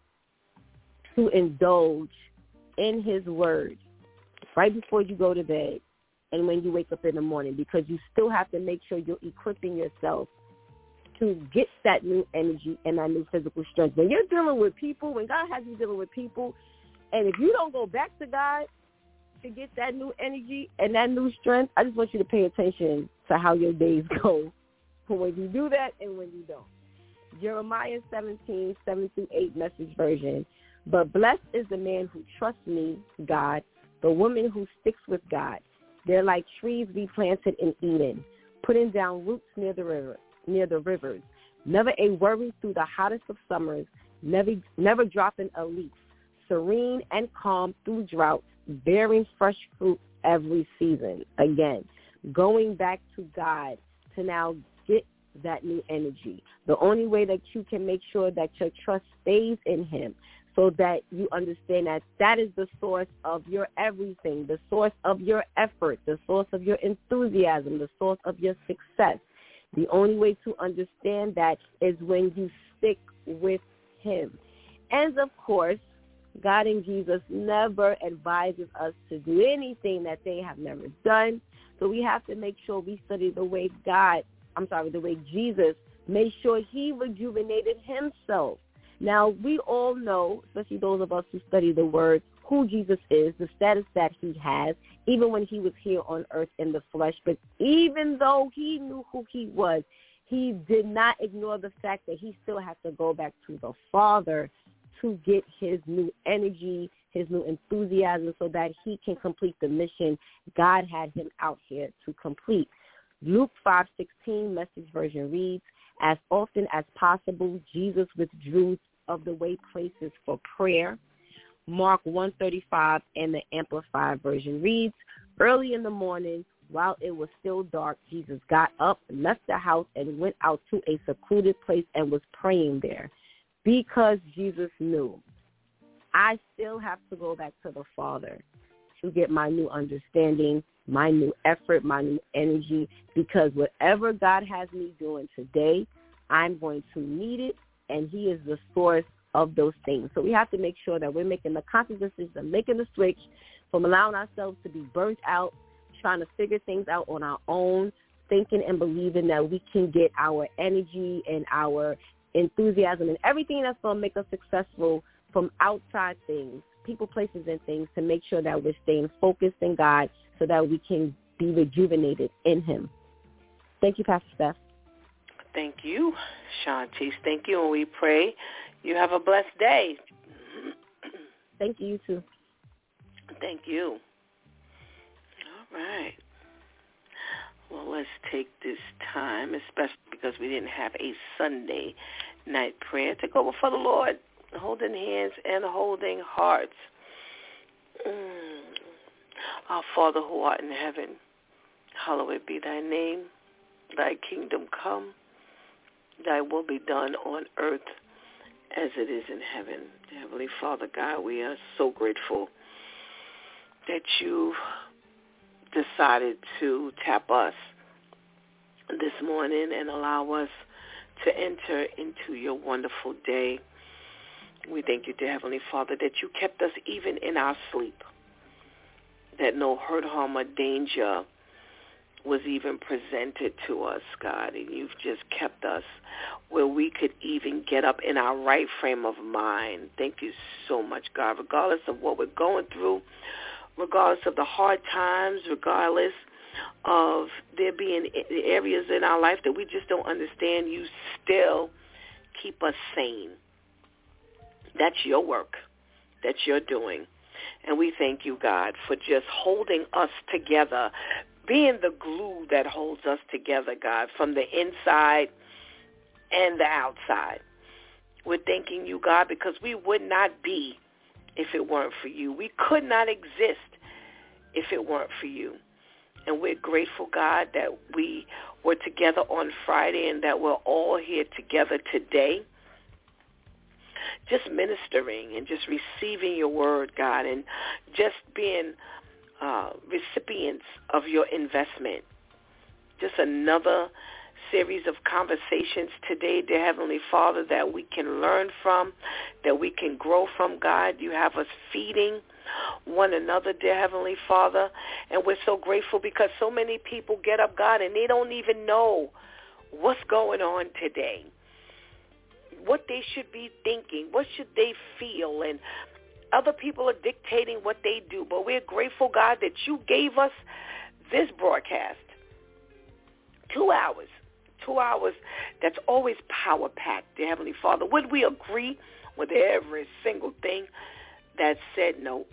to indulge in his word right before you go to bed and when you wake up in the morning, because you still have to make sure you're equipping yourself to get that new energy and that new physical strength. When you're dealing with people, when God has you dealing with people, and if you don't go back to God to get that new energy and that new strength, I just want you to pay attention to how your days go when you do that and when you don't. Jeremiah 17, 7-8 Message Version. But blessed is the man who trusts me, God, the woman who sticks with God. They're like trees we planted in Eden, putting down roots near the rivers. Never a worry through the hottest of summers, never dropping a leaf. Serene and calm through droughts, bearing fresh fruit every season. Again, going back to God to now get that new energy. The only way that you can make sure that your trust stays in him, so that you understand that that is the source of your everything, the source of your effort, the source of your enthusiasm, the source of your success. The only way to understand that is when you stick with him. And, of course, God and Jesus never advises us to do anything that they have never done. So we have to make sure we study the way Jesus made sure he rejuvenated himself. Now, we all know, especially those of us who study the word, who Jesus is, the status that he has, even when he was here on earth in the flesh. But even though he knew who he was, he did not ignore the fact that he still had to go back to the Father to get his new energy, his new enthusiasm, so that he can complete the mission God had him out here to complete. Luke 5:16 Message Version reads, as often as possible, Jesus withdrew of the way places for prayer. Mark 1:35 and the Amplified Version reads, early in the morning, while it was still dark, Jesus got up, left the house, and went out to a secluded place and was praying there. Because Jesus knew, I still have to go back to the Father to get my new understanding, my new effort, my new energy, because whatever God has me doing today, I'm going to need it, and he is the source of those things. So we have to make sure that we're making the conscious decision of making the switch from allowing ourselves to be burnt out, trying to figure things out on our own, thinking and believing that we can get our energy and our enthusiasm and everything that's going to make us successful from outside things, people, places, and things, to make sure that we're staying focused in God so that we can be rejuvenated in him. Thank you, Pastor Steph. Thank you, Shantice. Thank you, and we pray you have a blessed day. Thank you, you too. Thank you. All right. Well, let's take this time, especially because we didn't have a Sunday night prayer, to go before the Lord, holding hands and holding hearts. Our Father who art in heaven, Hallowed be thy name. Thy kingdom come. Thy will be done on earth as it is in heaven. Heavenly Father God, we are so grateful that you decided to tap us this morning and allow us to enter into your wonderful day. We thank you, dear Heavenly Father, that you kept us even in our sleep, that no hurt, harm, or danger was even presented to us, God, and you've just kept us where we could even get up in our right frame of mind. Thank you so much, God, regardless of what we're going through, regardless of the hard times, regardless of there being areas in our life that we just don't understand, you still keep us sane. That's your work that you're doing. And we thank you, God, for just holding us together, being the glue that holds us together, God, from the inside and the outside. We're thanking you, God, because we would not be if it weren't for you. We could not exist if it weren't for you. And we're grateful, God, that we were together on Friday and that we're all here together today, just ministering and just receiving your word, God, and just being recipients of your investment. Just another series of conversations today, dear Heavenly Father, that we can learn from, that we can grow from, God. You have us feeding one another, dear Heavenly Father, and we're so grateful because so many people get up, God, and they don't even know what's going on today, what they should be thinking, what should they feel, and other people are dictating what they do. But we're grateful, God, that you gave us this broadcast, 2 hours that's always power-packed, dear Heavenly Father. Would we agree with every single thing that said no?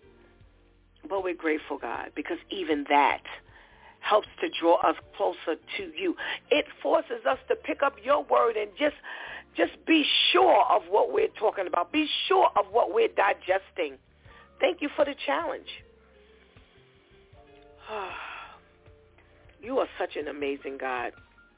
But we're grateful, God, because even that helps to draw us closer to you. It forces us to pick up your word and just be sure of what we're talking about. Be sure of what we're digesting. Thank you for the challenge. You are such an amazing God.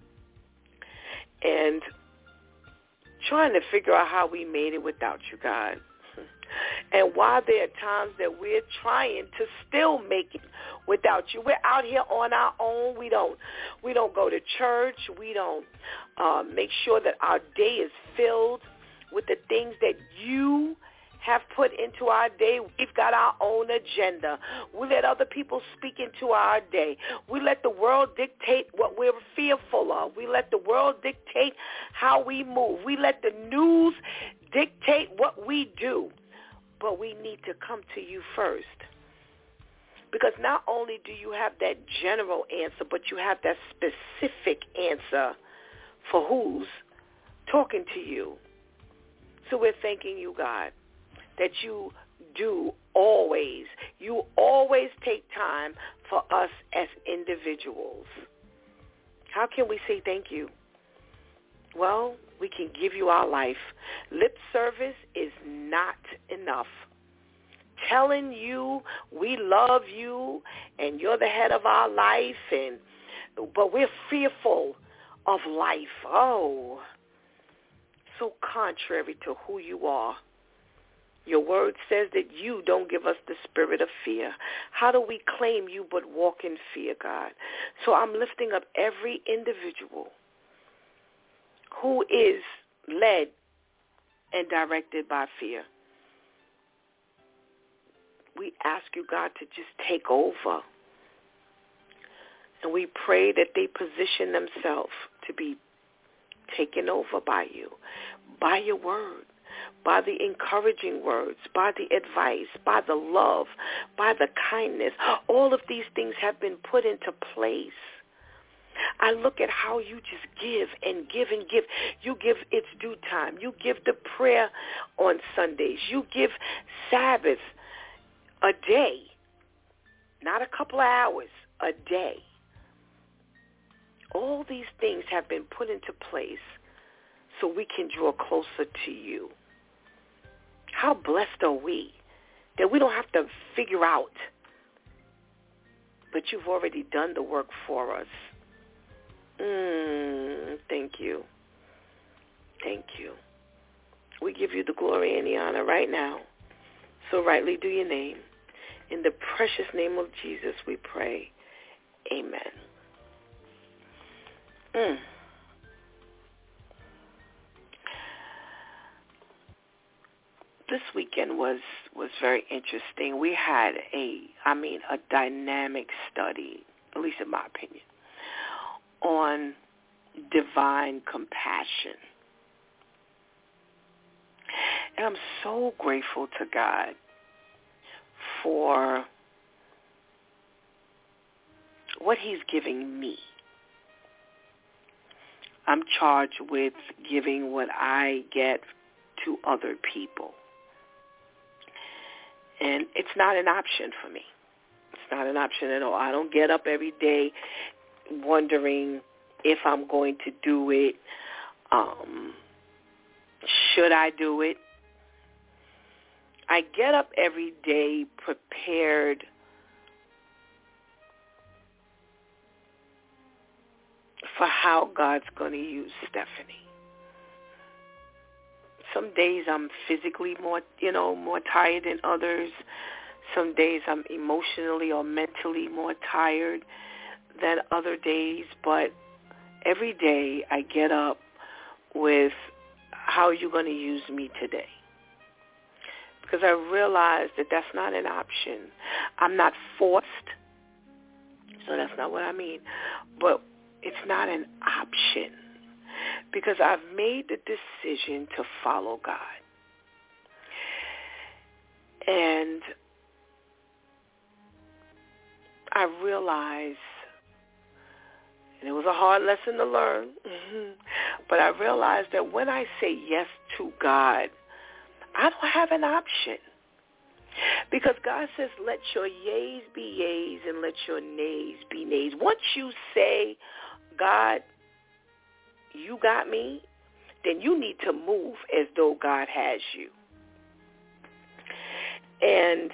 And trying to figure out how we made it without you, God. And while there are times that we're trying to still make it without you, we're out here on our own. We don't go to church. We don't make sure that our day is filled with the things that you have put into our day. We've got our own agenda. We let other people speak into our day. We let the world dictate what we're fearful of. We let the world dictate how we move. We let the news dictate what we do. But we need to come to you first. Because not only do you have that general answer, but you have that specific answer for who's talking to you. So we're thanking you, God, that you always take time for us as individuals. How can we say thank you? Well, we can give you our life. Lip service is not enough. Telling you we love you and you're the head of our life, but we're fearful of life. Oh, so contrary to who you are. Your word says that you don't give us the spirit of fear. How do we claim you but walk in fear, God? So I'm lifting up every individual who is led and directed by fear. We ask you, God, to just take over. And we pray that they position themselves to be taken over by you, by your word, by the encouraging words, by the advice, by the love, by the kindness. All of these things have been put into place. I look at how you just give and give and give. You give its due time. You give the prayer on Sundays. You give Sabbath a day, not a couple of hours, a day. All these things have been put into place so we can draw closer to you. How blessed are we that we don't have to figure out but you've already done the work for us. Thank you. Thank you. We give you the glory and the honor right now. So rightly do your name. In the precious name of Jesus we pray. Amen. This weekend was very interesting. We had a dynamic study, at least in my opinion, on divine compassion. And I'm so grateful to God for what he's giving me. I'm charged with giving what I get to other people. And it's not an option for me. It's not an option at all. I don't get up every day wondering if I'm going to do it. Should I do it? I get up every day prepared for how God's going to use Stephanie. Some days I'm physically more tired than others. Some days I'm emotionally or mentally more tired than other days. But every day I get up with, how are you going to use me today? Because I realize that that's not an option. I'm not forced, so that's not what I mean. But it's not an option because I've made the decision to follow God. And I realize, and it was a hard lesson to learn, but I realized that when I say yes to God, I don't have an option. Because God says, let your yeas be yeas and let your nays be nays. Once you say, God, you got me, then you need to move as though God has you. And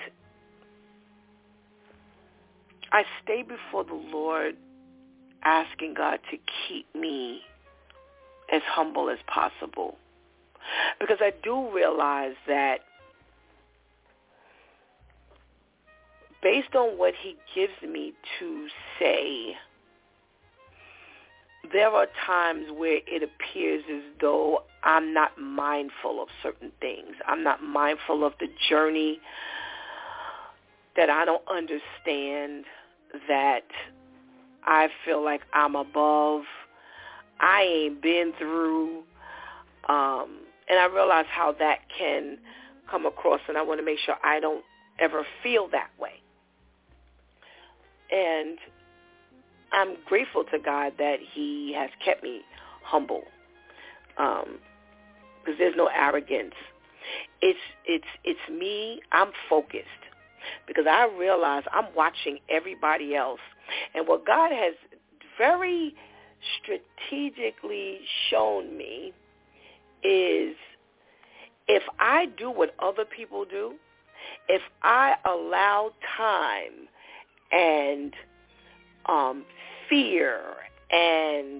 I stay before the Lord asking God to keep me as humble as possible. Because I do realize that based on what he gives me to say, there are times where it appears as though I'm not mindful of certain things. I'm not mindful of the journey, that I don't understand, that I feel like I'm above. I ain't been through. And I realize how that can come across, and I want to make sure I don't ever feel that way. And I'm grateful to God that he has kept me humble, because there's no arrogance. It's me. I'm focused because I realize I'm watching everybody else. And what God has very strategically shown me is if I do what other people do, if I allow time and fear and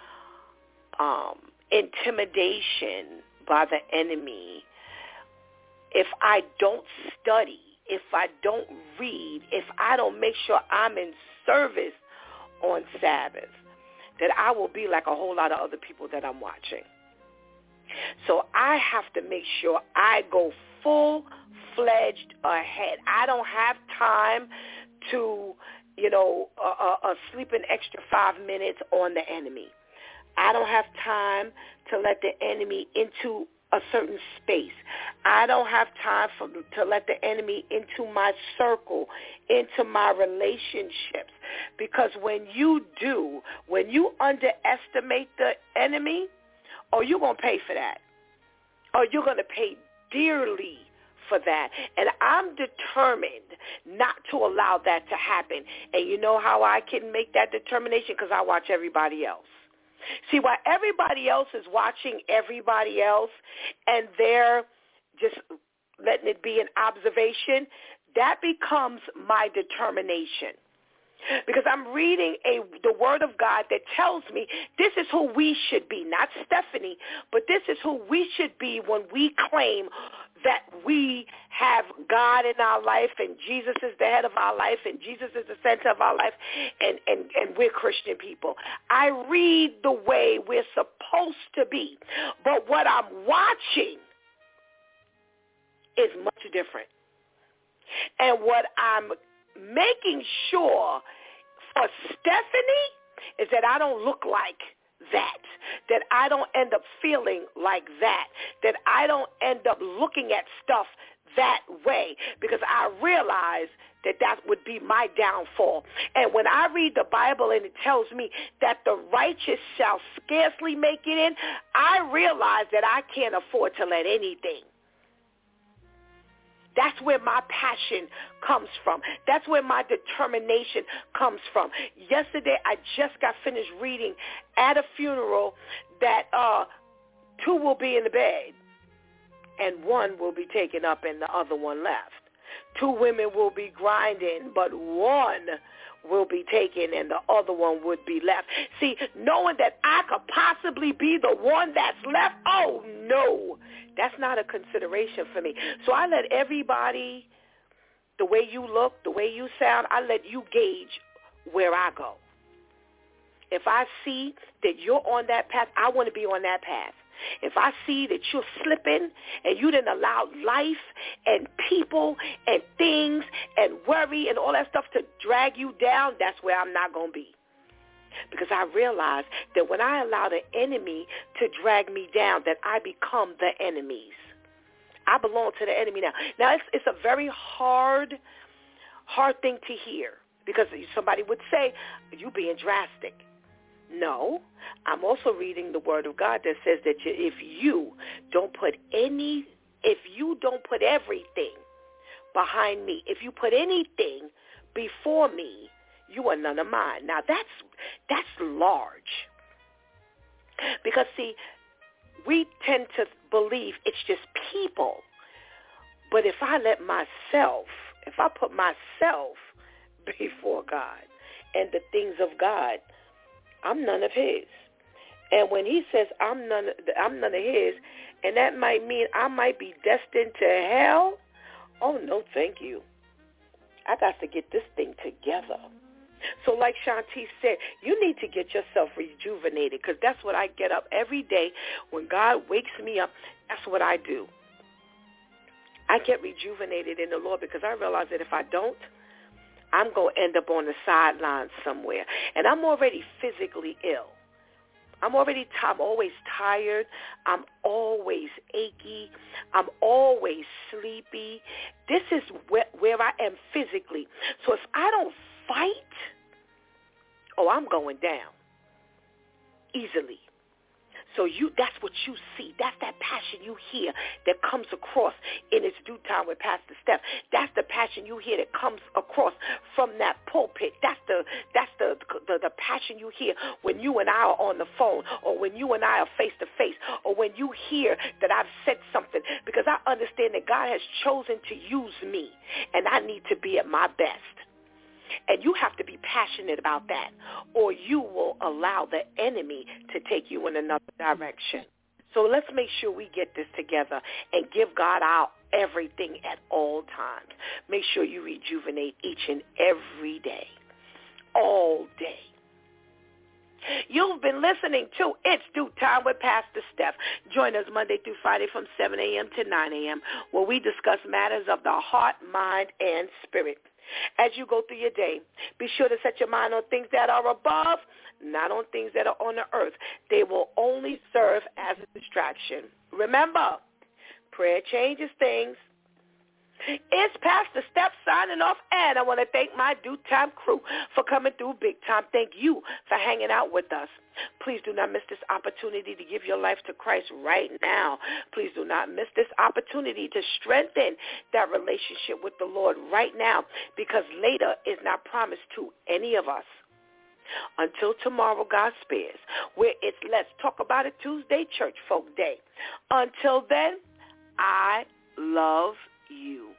intimidation by the enemy, if I don't study, if I don't read, if I don't make sure I'm in service on Sabbath, that I will be like a whole lot of other people that I'm watching. So I have to make sure I go full-fledged ahead. I don't have time to, sleep an extra 5 minutes on the enemy. I don't have time to let the enemy into a certain space. I don't have time to let the enemy into my circle, into my relationships. Because when you underestimate the enemy, you're going to pay for that. Or you're going to pay dearly for that. And I'm determined not to allow that to happen. And you know how I can make that determination? Because I watch everybody else. See, while everybody else is watching everybody else and they're just letting it be an observation, that becomes my determination. Because I'm reading the word of God that tells me this is who we should be, not Stephanie, but this is who we should be when we claim that we have God in our life and Jesus is the head of our life and Jesus is the center of our life and we're Christian people. I read the way we're supposed to be, but what I'm watching is much different. And what I'm making sure for Stephanie is that I don't look like that I don't end up feeling like that I don't end up looking at stuff that way, because I realize that would be my downfall. And when I read the Bible and it tells me that the righteous shall scarcely make it in, I realize that I can't afford to let anything. That's where my passion comes from. That's where my determination comes from. Yesterday, I just got finished reading at a funeral that 2 will be in the bed and 1 will be taken up and the other one left. 2 women will be grinding, but 1 will be taken and the other one would be left. See, knowing that I could possibly be the one that's left, oh no, that's not a consideration for me. So I let everybody, the way you look, the way you sound, I let you gauge where I go. If I see that you're on that path, I want to be on that path. If I see that you're slipping and you didn't allow life and people and things and worry and all that stuff to drag you down, that's where I'm not going to be. Because I realize that when I allow the enemy to drag me down, that I become the enemies. I belong to the enemy now. Now, it's a very hard thing to hear, because somebody would say, you're being drastic. No, I'm also reading the word of God that says that if you don't put everything behind me, if you put anything before me, you are none of mine. Now that's large. Because see, we tend to believe it's just people. But if I put myself before God and the things of God, I'm none of his. And when he says I'm none of his, and that might mean I might be destined to hell, oh, no, thank you. I got to get this thing together. So like Shanti said, you need to get yourself rejuvenated, because that's what I get up every day. When God wakes me up, that's what I do. I get rejuvenated in the Lord, because I realize that if I don't, I'm going to end up on the sidelines somewhere. And I'm already physically ill. I'm always tired. I'm always achy. I'm always sleepy. This is where I am physically. So if I don't fight, I'm going down easily. So that's what you see. That's that passion you hear that comes across in its due time with Pastor Steph. That's the passion you hear that comes across from that pulpit. That's the passion you hear when you and I are on the phone, or when you and I are face to face, or when you hear that I've said something, because I understand that God has chosen to use me, and I need to be at my best. And you have to be passionate about that, or you will allow the enemy to take you in another direction. So let's make sure we get this together and give God our everything at all times. Make sure you rejuvenate each and every day, all day. You've been listening to It's Due Time with Pastor Steph. Join us Monday through Friday from 7 a.m. to 9 a.m. where we discuss matters of the heart, mind, and spirit. As you go through your day, be sure to set your mind on things that are above, not on things that are on the earth. They will only serve as a distraction. Remember, prayer changes things. It's Pastor Steph signing off, and I want to thank my Due Time crew for coming through big time. Thank you for hanging out with us. Please do not miss this opportunity to give your life to Christ right now. Please do not miss this opportunity to strengthen that relationship with the Lord right now, because later is not promised to any of us. Until tomorrow, God spares, where it's Let's Talk About It Tuesday, Church Folk Day. Until then, I love you.